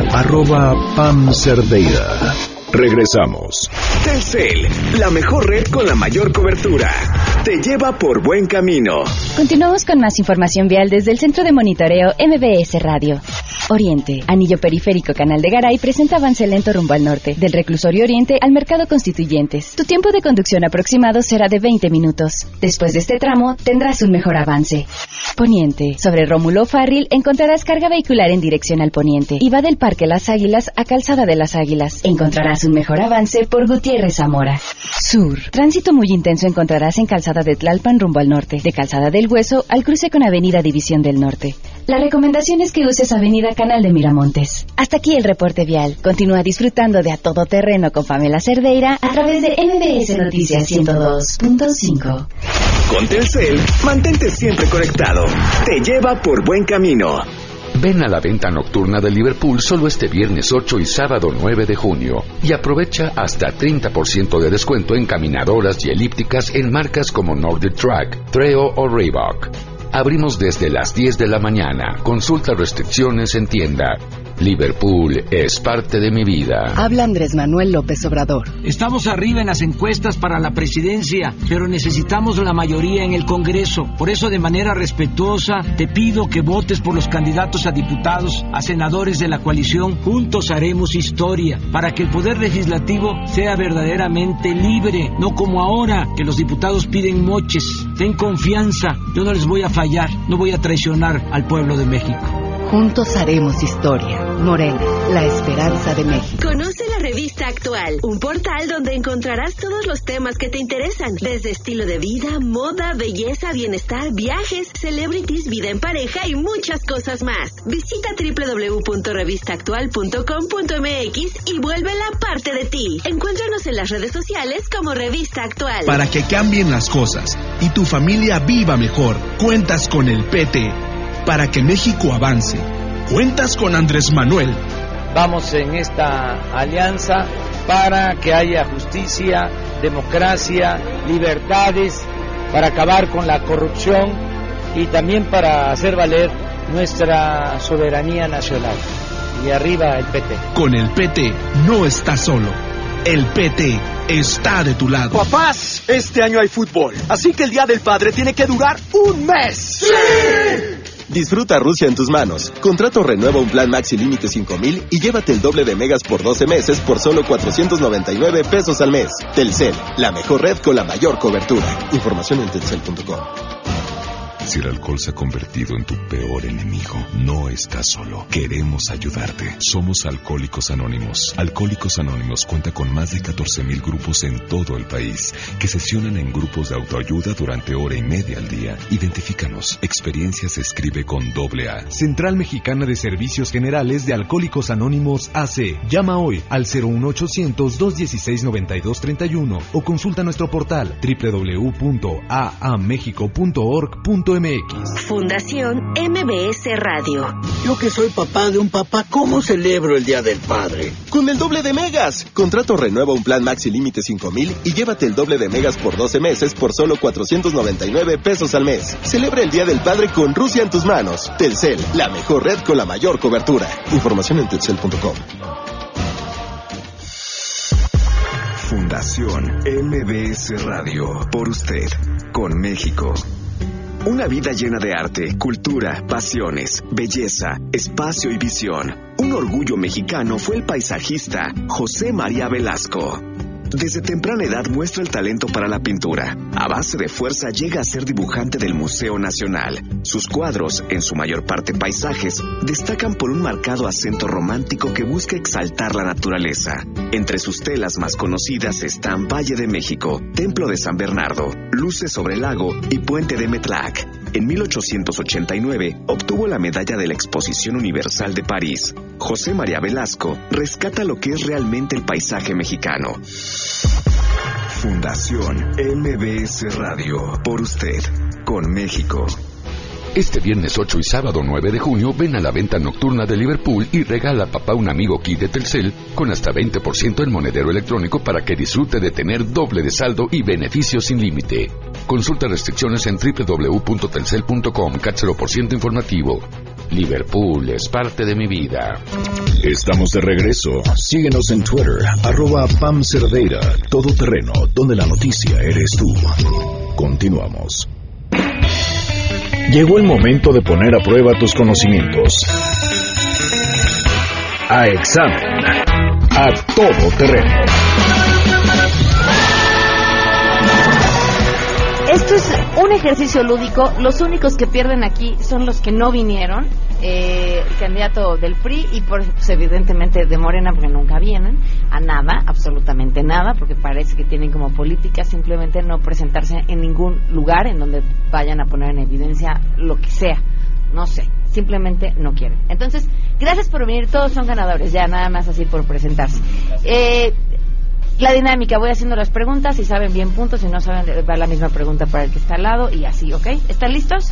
@PamCerdeira. Regresamos. Telcel, la mejor red con la mayor cobertura. Te lleva por buen camino. Continuamos con más información vial desde el Centro de Monitoreo MBS Radio. Oriente, anillo periférico Canal de Garay presenta avance lento rumbo al norte, del Reclusorio Oriente al Mercado Constituyentes. Tu tiempo de conducción aproximado será de 20 minutos. Después de este tramo, tendrás un mejor avance. Poniente, sobre Rómulo Farril encontrarás carga vehicular en dirección al poniente y va del Parque Las Águilas a Calzada de las Águilas. Encontrarás un mejor avance por Gutiérrez Zamora. Sur, tránsito muy intenso encontrarás en Calzada de Tlalpan rumbo al norte, de Calzada del Hueso al cruce con Avenida División del Norte. La recomendación es que uses Avenida Canal de Miramontes. Hasta aquí el reporte vial. Continúa disfrutando de A Todo Terreno con Pamela Cerdeira a través de MBS Noticias 102.5. Con Telcel, mantente siempre conectado. Te lleva por buen camino. Ven a la venta nocturna de Liverpool solo este viernes 8 y sábado 9 de junio y aprovecha hasta 30% de descuento en caminadoras y elípticas en marcas como Nordic Track, Treo o Reebok. Abrimos desde las 10 de la mañana. Consulta restricciones en tienda. Liverpool es parte de mi vida. Habla Andrés Manuel López Obrador. Estamos arriba en las encuestas para la presidencia, pero necesitamos la mayoría en el Congreso. Por eso, de manera respetuosa, te pido que votes por los candidatos a diputados, a senadores de la coalición. Juntos haremos historia para que el Poder Legislativo sea verdaderamente libre, no como ahora, que los diputados piden moches. Ten confianza, yo no les voy a fallar, no voy a traicionar al pueblo de México. Juntos haremos historia. Morena, la esperanza de México. Conoce la revista Actual, un portal donde encontrarás todos los temas que te interesan, desde estilo de vida, moda, belleza, bienestar, viajes, celebrities, vida en pareja y muchas cosas más. Visita www.revistaactual.com.mx y vuélvela parte de ti. Encuéntranos en las redes sociales como Revista Actual. Para que cambien las cosas y tu familia viva mejor, cuentas con el PT. Para que México avance, cuentas con Andrés Manuel. Vamos en esta alianza para que haya justicia, democracia, libertades, para acabar con la corrupción y también para hacer valer nuestra soberanía nacional. Y arriba el PT. Con el PT no estás solo. El PT está de tu lado. Papás, este año hay fútbol, así que el Día del Padre tiene que durar un mes. ¡Sí! Disfruta Rusia en tus manos. Contrato renueva un plan Maxi Límite 5000 y llévate el doble de megas por 12 meses por solo 499 pesos al mes. Telcel, la mejor red con la mayor cobertura. Información en telcel.com. Si el alcohol se ha convertido en tu peor enemigo, no estás solo. Queremos ayudarte. Somos Alcohólicos Anónimos. Alcohólicos Anónimos cuenta con más de 14,000 grupos en todo el país que sesionan en grupos de autoayuda durante hora y media al día. Identifícanos. Experiencia se escribe con AA. Central Mexicana de Servicios Generales de Alcohólicos Anónimos AC. Llama hoy al 01800-216-9231 o consulta nuestro portal www.aamexico.org.mx. Fundación MBS Radio. Yo que soy papá de un papá, ¿cómo celebro el Día del Padre? Con el doble de megas. Contrato renueva un plan Maxi Límite 5000 y llévate el doble de megas por 12 meses por solo 499 pesos al mes. Celebra el Día del Padre con Rusia en tus manos. Telcel, la mejor red con la mayor cobertura. Información en telcel.com. Fundación MBS Radio. Por usted, con México. Una vida llena de arte, cultura, pasiones, belleza, espacio y visión. Un orgullo mexicano fue el paisajista José María Velasco. Desde temprana edad muestra el talento para la pintura. A base de fuerza llega a ser dibujante del Museo Nacional. Sus cuadros, en su mayor parte paisajes, destacan por un marcado acento romántico que busca exaltar la naturaleza. Entre sus telas más conocidas están Valle de México, Templo de San Bernardo, Luces sobre el Lago y Puente de Metlac. En 1889 obtuvo la medalla de la Exposición Universal de París. José María Velasco rescata lo que es realmente el paisaje mexicano. Fundación MBS Radio. Por usted, con México. Este viernes 8 y sábado 9 de junio ven a la venta nocturna de Liverpool y regala a papá un amigo kit de Telcel con hasta 20% en monedero electrónico para que disfrute de tener doble de saldo y beneficios sin límite. Consulta restricciones en www.telcel.com, CAT 0% informativo. Liverpool es parte de mi vida. Estamos de regreso. Síguenos en Twitter, @Pam Cerdeira. Todo terreno, donde la noticia eres tú. Continuamos. Llegó el momento de poner a prueba tus conocimientos. A examen. A todo terreno. Esto es un ejercicio lúdico. Los únicos que pierden aquí son los que no vinieron. El candidato del PRI y pues, evidentemente de Morena, porque nunca vienen a nada, absolutamente nada, porque parece que tienen como política simplemente no presentarse en ningún lugar en donde vayan a poner en evidencia lo que sea. No sé, simplemente no quieren. Entonces, gracias por venir, todos son ganadores, ya nada más así por presentarse. La dinámica, voy haciendo las preguntas, si saben bien puntos, si no saben va la misma pregunta para el que está al lado y así, ¿ok? ¿Están listos?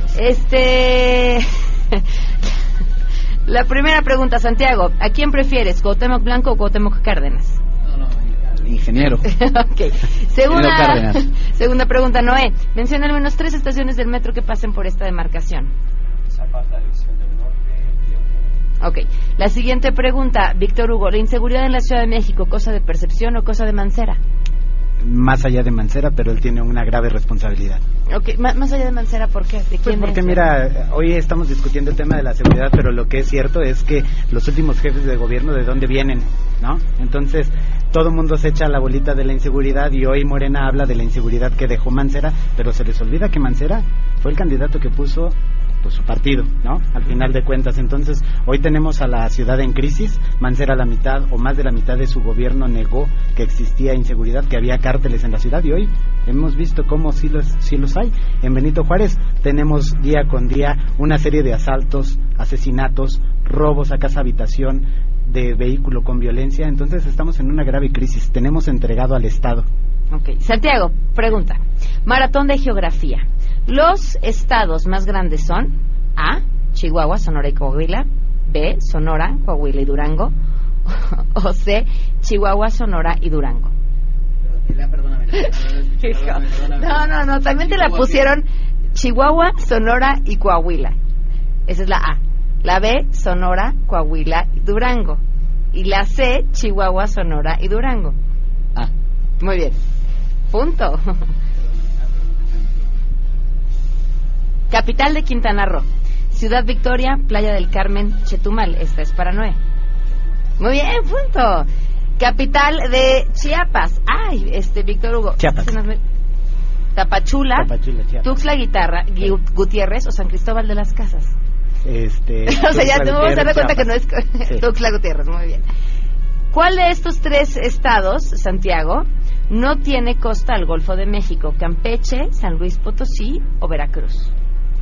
La primera pregunta, Santiago, ¿a quién prefieres, Cuauhtémoc Blanco o Cuauhtémoc Cárdenas? El ingeniero. Ok. Segunda pregunta, Noé, menciona al menos 3 estaciones del metro que pasen por esta demarcación. Zapata, División del Norte y Eugenia. Ok. La siguiente pregunta, Víctor Hugo. ¿La inseguridad en la Ciudad de México, cosa de percepción o cosa de Mancera? Más allá de Mancera, pero él tiene una grave responsabilidad. Ok, más allá de Mancera, ¿por qué? ¿De quién pues porque es? Mira, hoy estamos discutiendo el tema de la seguridad, pero lo que es cierto es que los últimos jefes de gobierno, ¿de dónde vienen? ¿No? Entonces, todo el mundo se echa la bolita de la inseguridad y hoy Morena habla de la inseguridad que dejó Mancera, pero se les olvida que Mancera fue el candidato que puso pues su partido, ¿no? Al final de cuentas. Entonces, hoy tenemos a la ciudad en crisis. Mancera, la mitad o más de la mitad de su gobierno negó que existía inseguridad, que había cárteles en la ciudad, y hoy hemos visto cómo sí los hay. En Benito Juárez tenemos día con día una serie de asaltos, asesinatos, robos a casa habitación, de vehículo con violencia. Entonces estamos en una grave crisis. Tenemos entregado al Estado. Ok. Santiago, pregunta. Maratón de geografía. Los estados más grandes son A, Chihuahua, Sonora y Coahuila, B, Sonora, Coahuila y Durango, o C, Chihuahua, Sonora y Durango. Perdóname. No, también te la pusieron Chihuahua, Sonora y Coahuila. Esa es la A. La B, Sonora, Coahuila y Durango. Y la C, Chihuahua, Sonora y Durango. Ah. Muy bien. Punto. Capital de Quintana Roo. Ciudad Victoria, Playa del Carmen, Chetumal. Esta es para Noé. Muy bien, punto. Capital de Chiapas. Ay, Víctor Hugo. Chiapas. Tapachula, Chiapas. Tuxtla Gutiérrez o San Cristóbal de las Casas. O sea, ya te vamos a dar cuenta que no es sí. Tuxtla Gutiérrez, muy bien. ¿Cuál de estos tres estados, Santiago, no tiene costa al Golfo de México? ¿Campeche, San Luis Potosí o Veracruz?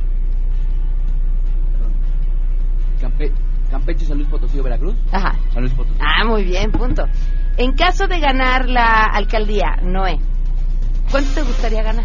Campeche, San Luis Potosí o Veracruz. Ajá. San Luis Potosí. Ah, muy bien, punto. En caso de ganar la alcaldía, Noé, ¿cuánto te gustaría ganar?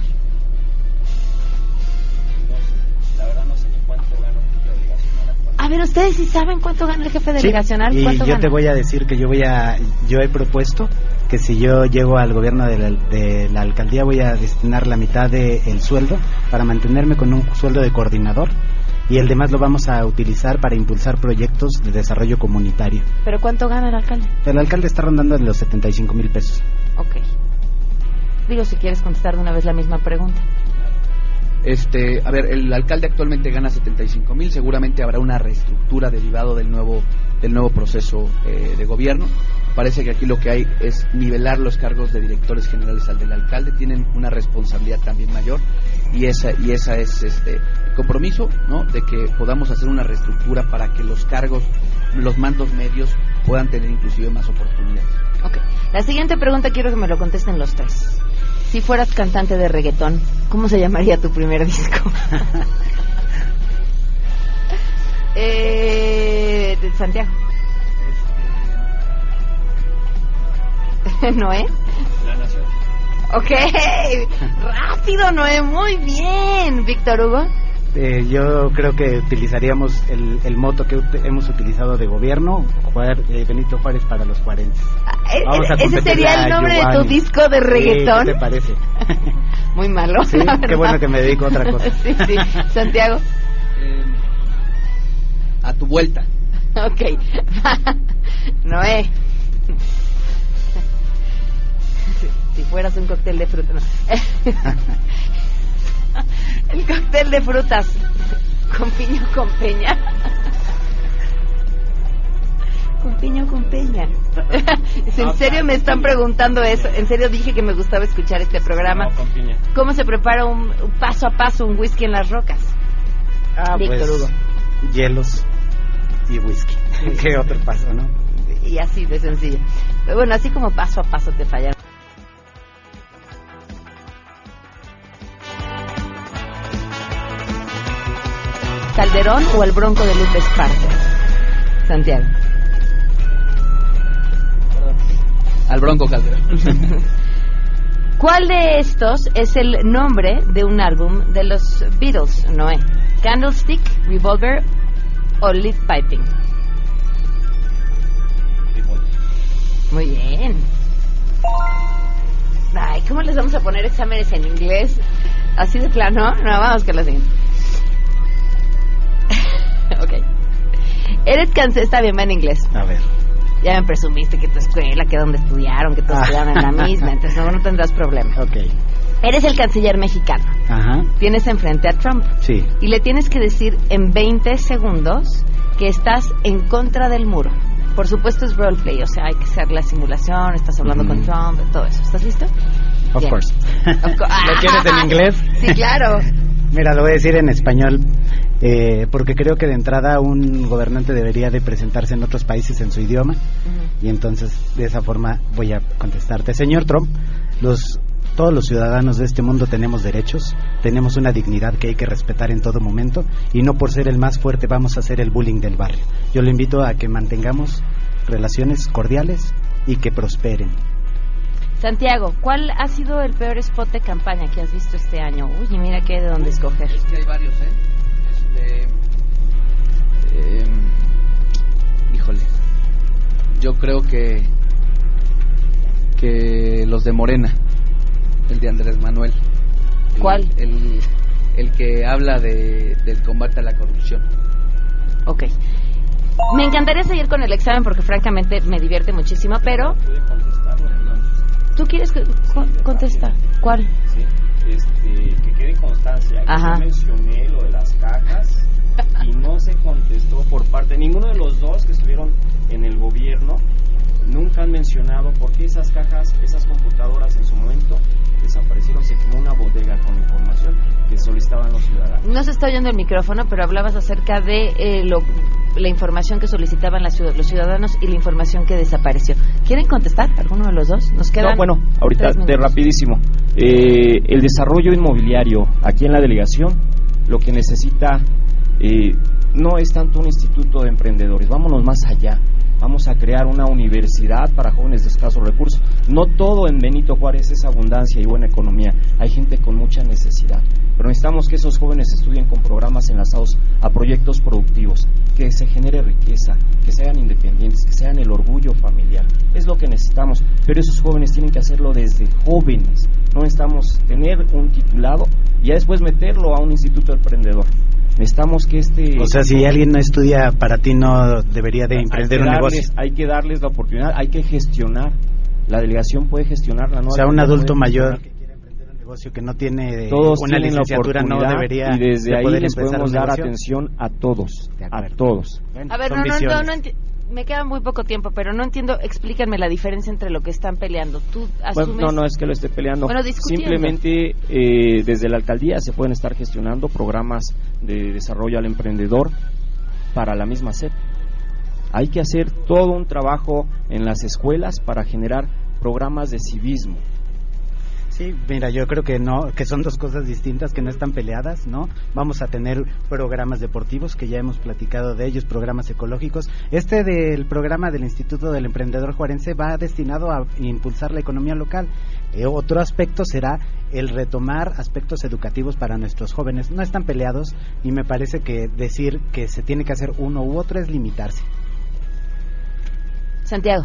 La verdad no sé ni cuánto gana un jefe delegacional. A ver, ¿ustedes sí saben cuánto gana el jefe delegacional? Sí, ¿Cuánto y yo gana? te voy a decir que yo he propuesto que si yo llego al gobierno de la alcaldía voy a destinar la mitad del sueldo para mantenerme con un sueldo de coordinador, y el demás lo vamos a utilizar para impulsar proyectos de desarrollo comunitario. ¿Pero cuánto gana el alcalde? El alcalde está rondando en los 75,000 pesos. Ok. Digo, si quieres contestar de una vez la misma pregunta. A ver, el alcalde actualmente gana 75,000. Seguramente habrá una reestructura derivado del nuevo proceso de gobierno. Parece que aquí lo que hay es nivelar los cargos de directores generales al del alcalde. Tienen una responsabilidad también mayor, y esa es el compromiso, ¿no?, de que podamos hacer una reestructura para que los cargos, los mandos medios puedan tener inclusive más oportunidades. Ok. La siguiente pregunta quiero que me lo contesten los tres. Si fueras cantante de reggaetón, ¿cómo se llamaría tu primer disco? Santiago. Noé. La Nación. Ok, rápido, Noé, muy bien. Víctor Hugo. Yo creo que utilizaríamos el moto que hemos utilizado de gobierno, Benito Juárez para los juarenses. ¿Ese sería el nombre de tu disco de reggaetón? ¿Qué te parece? Muy malo. Sí, qué bueno que me dedico a otra cosa. Sí. Santiago. A tu vuelta. Ok. Noé. Si fueras un cóctel de frutas, no. El cóctel de frutas con piña o con peña. Con piña o con peña. ¿En serio me están preguntando eso? ¿En serio dije que me gustaba escuchar este programa? No, con piña. ¿Cómo se prepara un paso a paso un whisky en las rocas? Víctor pues, Hugo. Hielos y whisky. ¿Qué otro paso, no? Y así de sencillo. Pero bueno, así como paso a paso te fallaron. ¿Calderón o el Bronco de Lupe Esparza? Santiago. Al Bronco Calderón. ¿Cuál de estos es el nombre de un álbum de los Beatles, Noé? ¿Candlestick, Revolver o Lead Piping? Muy bien. Ay, ¿cómo les vamos a poner exámenes en inglés? ¿Así de plano? No, vamos con la siguiente. Eres canciller, está bien, va en inglés. A ver. Ya me presumiste que tu escuela, que donde estudiaron, que todos estudiaron en la misma, entonces no tendrás problema. Ok. Eres el canciller mexicano. Ajá. Tienes enfrente a Trump. Sí. Y le tienes que decir en 20 segundos que estás en contra del muro. Por supuesto es roleplay, o sea, hay que hacer la simulación, estás hablando con Trump, todo eso. ¿Estás listo? Of course. ¿Lo quieres en inglés? Sí, claro. Mira, lo voy a decir en español, porque creo que de entrada un gobernante debería de presentarse en otros países en su idioma, y entonces de esa forma voy a contestarte. Señor Trump, todos los ciudadanos de este mundo tenemos derechos, tenemos una dignidad que hay que respetar en todo momento, y no por ser el más fuerte vamos a hacer el bullying del barrio. Yo le invito a que mantengamos relaciones cordiales y que prosperen. Santiago, ¿cuál ha sido el peor spot de campaña que has visto este año? Uy, mira que hay de dónde escoger. Es que hay varios, híjole, yo creo que los de Morena, el de Andrés Manuel. ¿Cuál? El que habla del combate a la corrupción. Ok. Me encantaría seguir con el examen porque francamente me divierte muchísimo, pero... ¿Tú quieres contestar? ¿Cuál? Sí, que quede constancia. Yo mencioné lo de las cajas y no se contestó por parte de ninguno de los dos que estuvieron en el gobierno. Nunca han mencionado por qué esas cajas, esas computadoras en su momento desaparecieron. Se quemó una bodega con información que solicitaban los ciudadanos. No se está oyendo el micrófono, pero hablabas acerca de la información que solicitaban los ciudadanos y la información que desapareció. ¿Quieren contestar alguno de los dos? Nos quedan ahorita de rapidísimo. El desarrollo inmobiliario aquí en la delegación lo que necesita no es tanto un instituto de emprendedores, vámonos más allá. Vamos a crear una universidad para jóvenes de escasos recursos. No todo en Benito Juárez es abundancia y buena economía. Hay gente con mucha necesidad. Pero necesitamos que esos jóvenes estudien con programas enlazados a proyectos productivos, que se genere riqueza, que sean independientes, que sean el orgullo familiar. Es lo que necesitamos. Pero esos jóvenes tienen que hacerlo desde jóvenes. No necesitamos tener un titulado y ya después meterlo a un instituto emprendedor. Necesitamos que O sea, si alguien no estudia, para ti no debería de emprender un negocio. Hay que darles la oportunidad, hay que gestionar. La delegación puede gestionarla. O sea, un adulto mayor que quiere emprender un negocio que no tiene una licenciatura no debería. Y desde ahí les podemos dar atención a todos. A todos. A ver, me queda muy poco tiempo, pero no entiendo, explíquenme la diferencia entre lo que están peleando. ¿Tú asumes? Bueno, no es que lo esté peleando. Simplemente desde la alcaldía se pueden estar gestionando programas de desarrollo al emprendedor para la misma SEP. Hay que hacer todo un trabajo en las escuelas para generar programas de civismo. Sí, mira, yo creo que que son dos cosas distintas, que no están peleadas, ¿no? Vamos a tener programas deportivos, que ya hemos platicado de ellos, programas ecológicos. Del programa del Instituto del Emprendedor Juarense va destinado a impulsar la economía local. Otro aspecto será el retomar aspectos educativos para nuestros jóvenes. No están peleados y me parece que decir que se tiene que hacer uno u otro es limitarse. Santiago.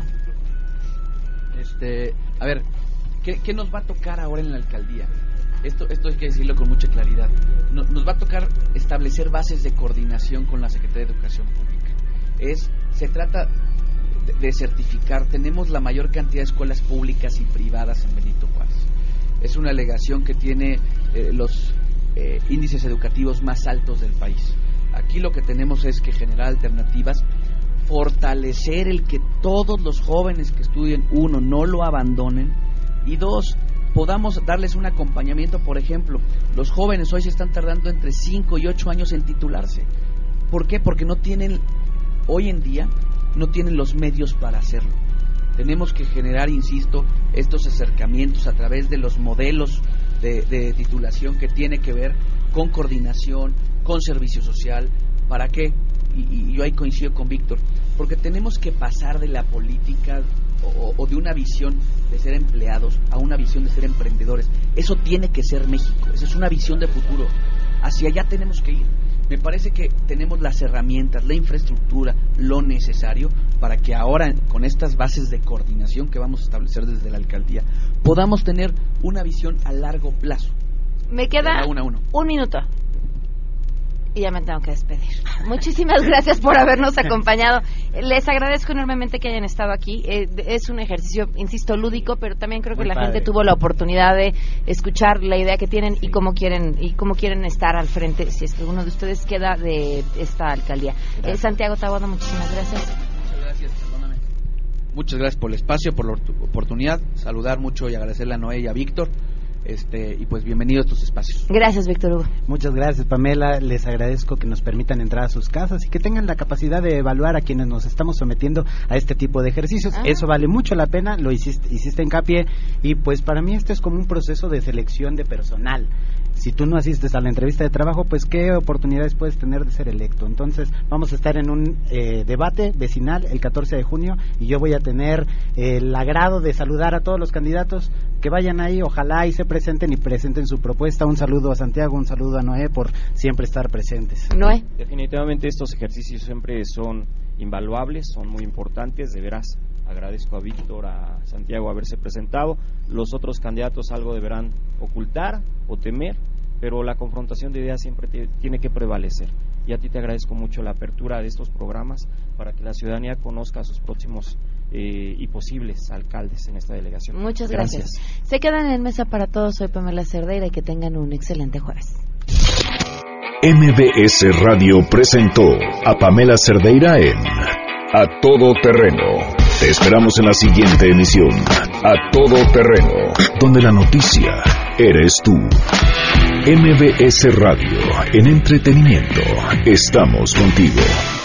A ver, ¿qué nos va a tocar ahora en la alcaldía? Esto hay que decirlo con mucha claridad. Nos va a tocar establecer bases de coordinación con la Secretaría de Educación Pública. Se trata de certificar. Tenemos la mayor cantidad de escuelas públicas y privadas en Benito Juárez. Es una delegación que tiene los índices educativos más altos del país. Aquí lo que tenemos es que generar alternativas, fortalecer el que todos los jóvenes que estudien, uno, no lo abandonen, y dos, podamos darles un acompañamiento. Por ejemplo, los jóvenes hoy se están tardando entre 5 y 8 años en titularse. ¿Por qué? Porque hoy en día no tienen los medios para hacerlo. Tenemos que generar, insisto, estos acercamientos a través de los modelos de titulación que tiene que ver con coordinación, con servicio social. ¿Para qué? Y yo ahí coincido con Víctor, porque tenemos que pasar de la política o de una visión de ser empleados a una visión de ser emprendedores. Eso tiene que ser México, esa es una visión de futuro. Hacia allá tenemos que ir. Me parece que tenemos las herramientas, la infraestructura, lo necesario para que ahora, con estas bases de coordinación que vamos a establecer desde la alcaldía, podamos tener una visión a largo plazo. Me queda un minuto. Y ya me tengo que despedir. Muchísimas gracias por habernos acompañado. Les agradezco enormemente que hayan estado aquí. Es un ejercicio, insisto, lúdico, pero también creo que la gente tuvo la oportunidad de escuchar la idea que tienen y cómo quieren estar al frente, si es que alguno de ustedes queda de esta alcaldía. Santiago Taboada, muchísimas gracias. Muchas gracias, perdóname. Muchas gracias por el espacio, por la oportunidad. Saludar mucho y agradecerle a Noé y a Víctor. Y pues bienvenido a estos espacios. Gracias, Víctor Hugo. Muchas gracias, Pamela. Les agradezco que nos permitan entrar a sus casas y que tengan la capacidad de evaluar a quienes nos estamos sometiendo a este tipo de ejercicios. Eso vale mucho la pena, lo hiciste hincapié, y pues para mí esto es como un proceso de selección de personal. Si tú no asistes a la entrevista de trabajo, pues qué oportunidades puedes tener de ser electo. Entonces vamos a estar en un debate vecinal el 14 de junio y yo voy a tener el agrado de saludar a todos los candidatos que vayan ahí, ojalá y se presenten y presenten su propuesta. Un saludo a Santiago, un saludo a Noé por siempre estar presentes. Noé. Definitivamente estos ejercicios siempre son invaluables, son muy importantes, de veras. Agradezco a Víctor, a Santiago haberse presentado. Los otros candidatos algo deberán ocultar o temer, pero la confrontación de ideas siempre tiene que prevalecer. Y a ti te agradezco mucho la apertura de estos programas para que la ciudadanía conozca a sus próximos y posibles alcaldes en esta delegación. Muchas gracias. Se quedan en Mesa para Todos. Soy Pamela Cerdeira y que tengan un excelente jueves. MBS Radio presentó a Pamela Cerdeira en A Todo Terreno. Te esperamos en la siguiente emisión, A Todo Terreno, donde la noticia eres tú. MBS Radio, en entretenimiento, estamos contigo.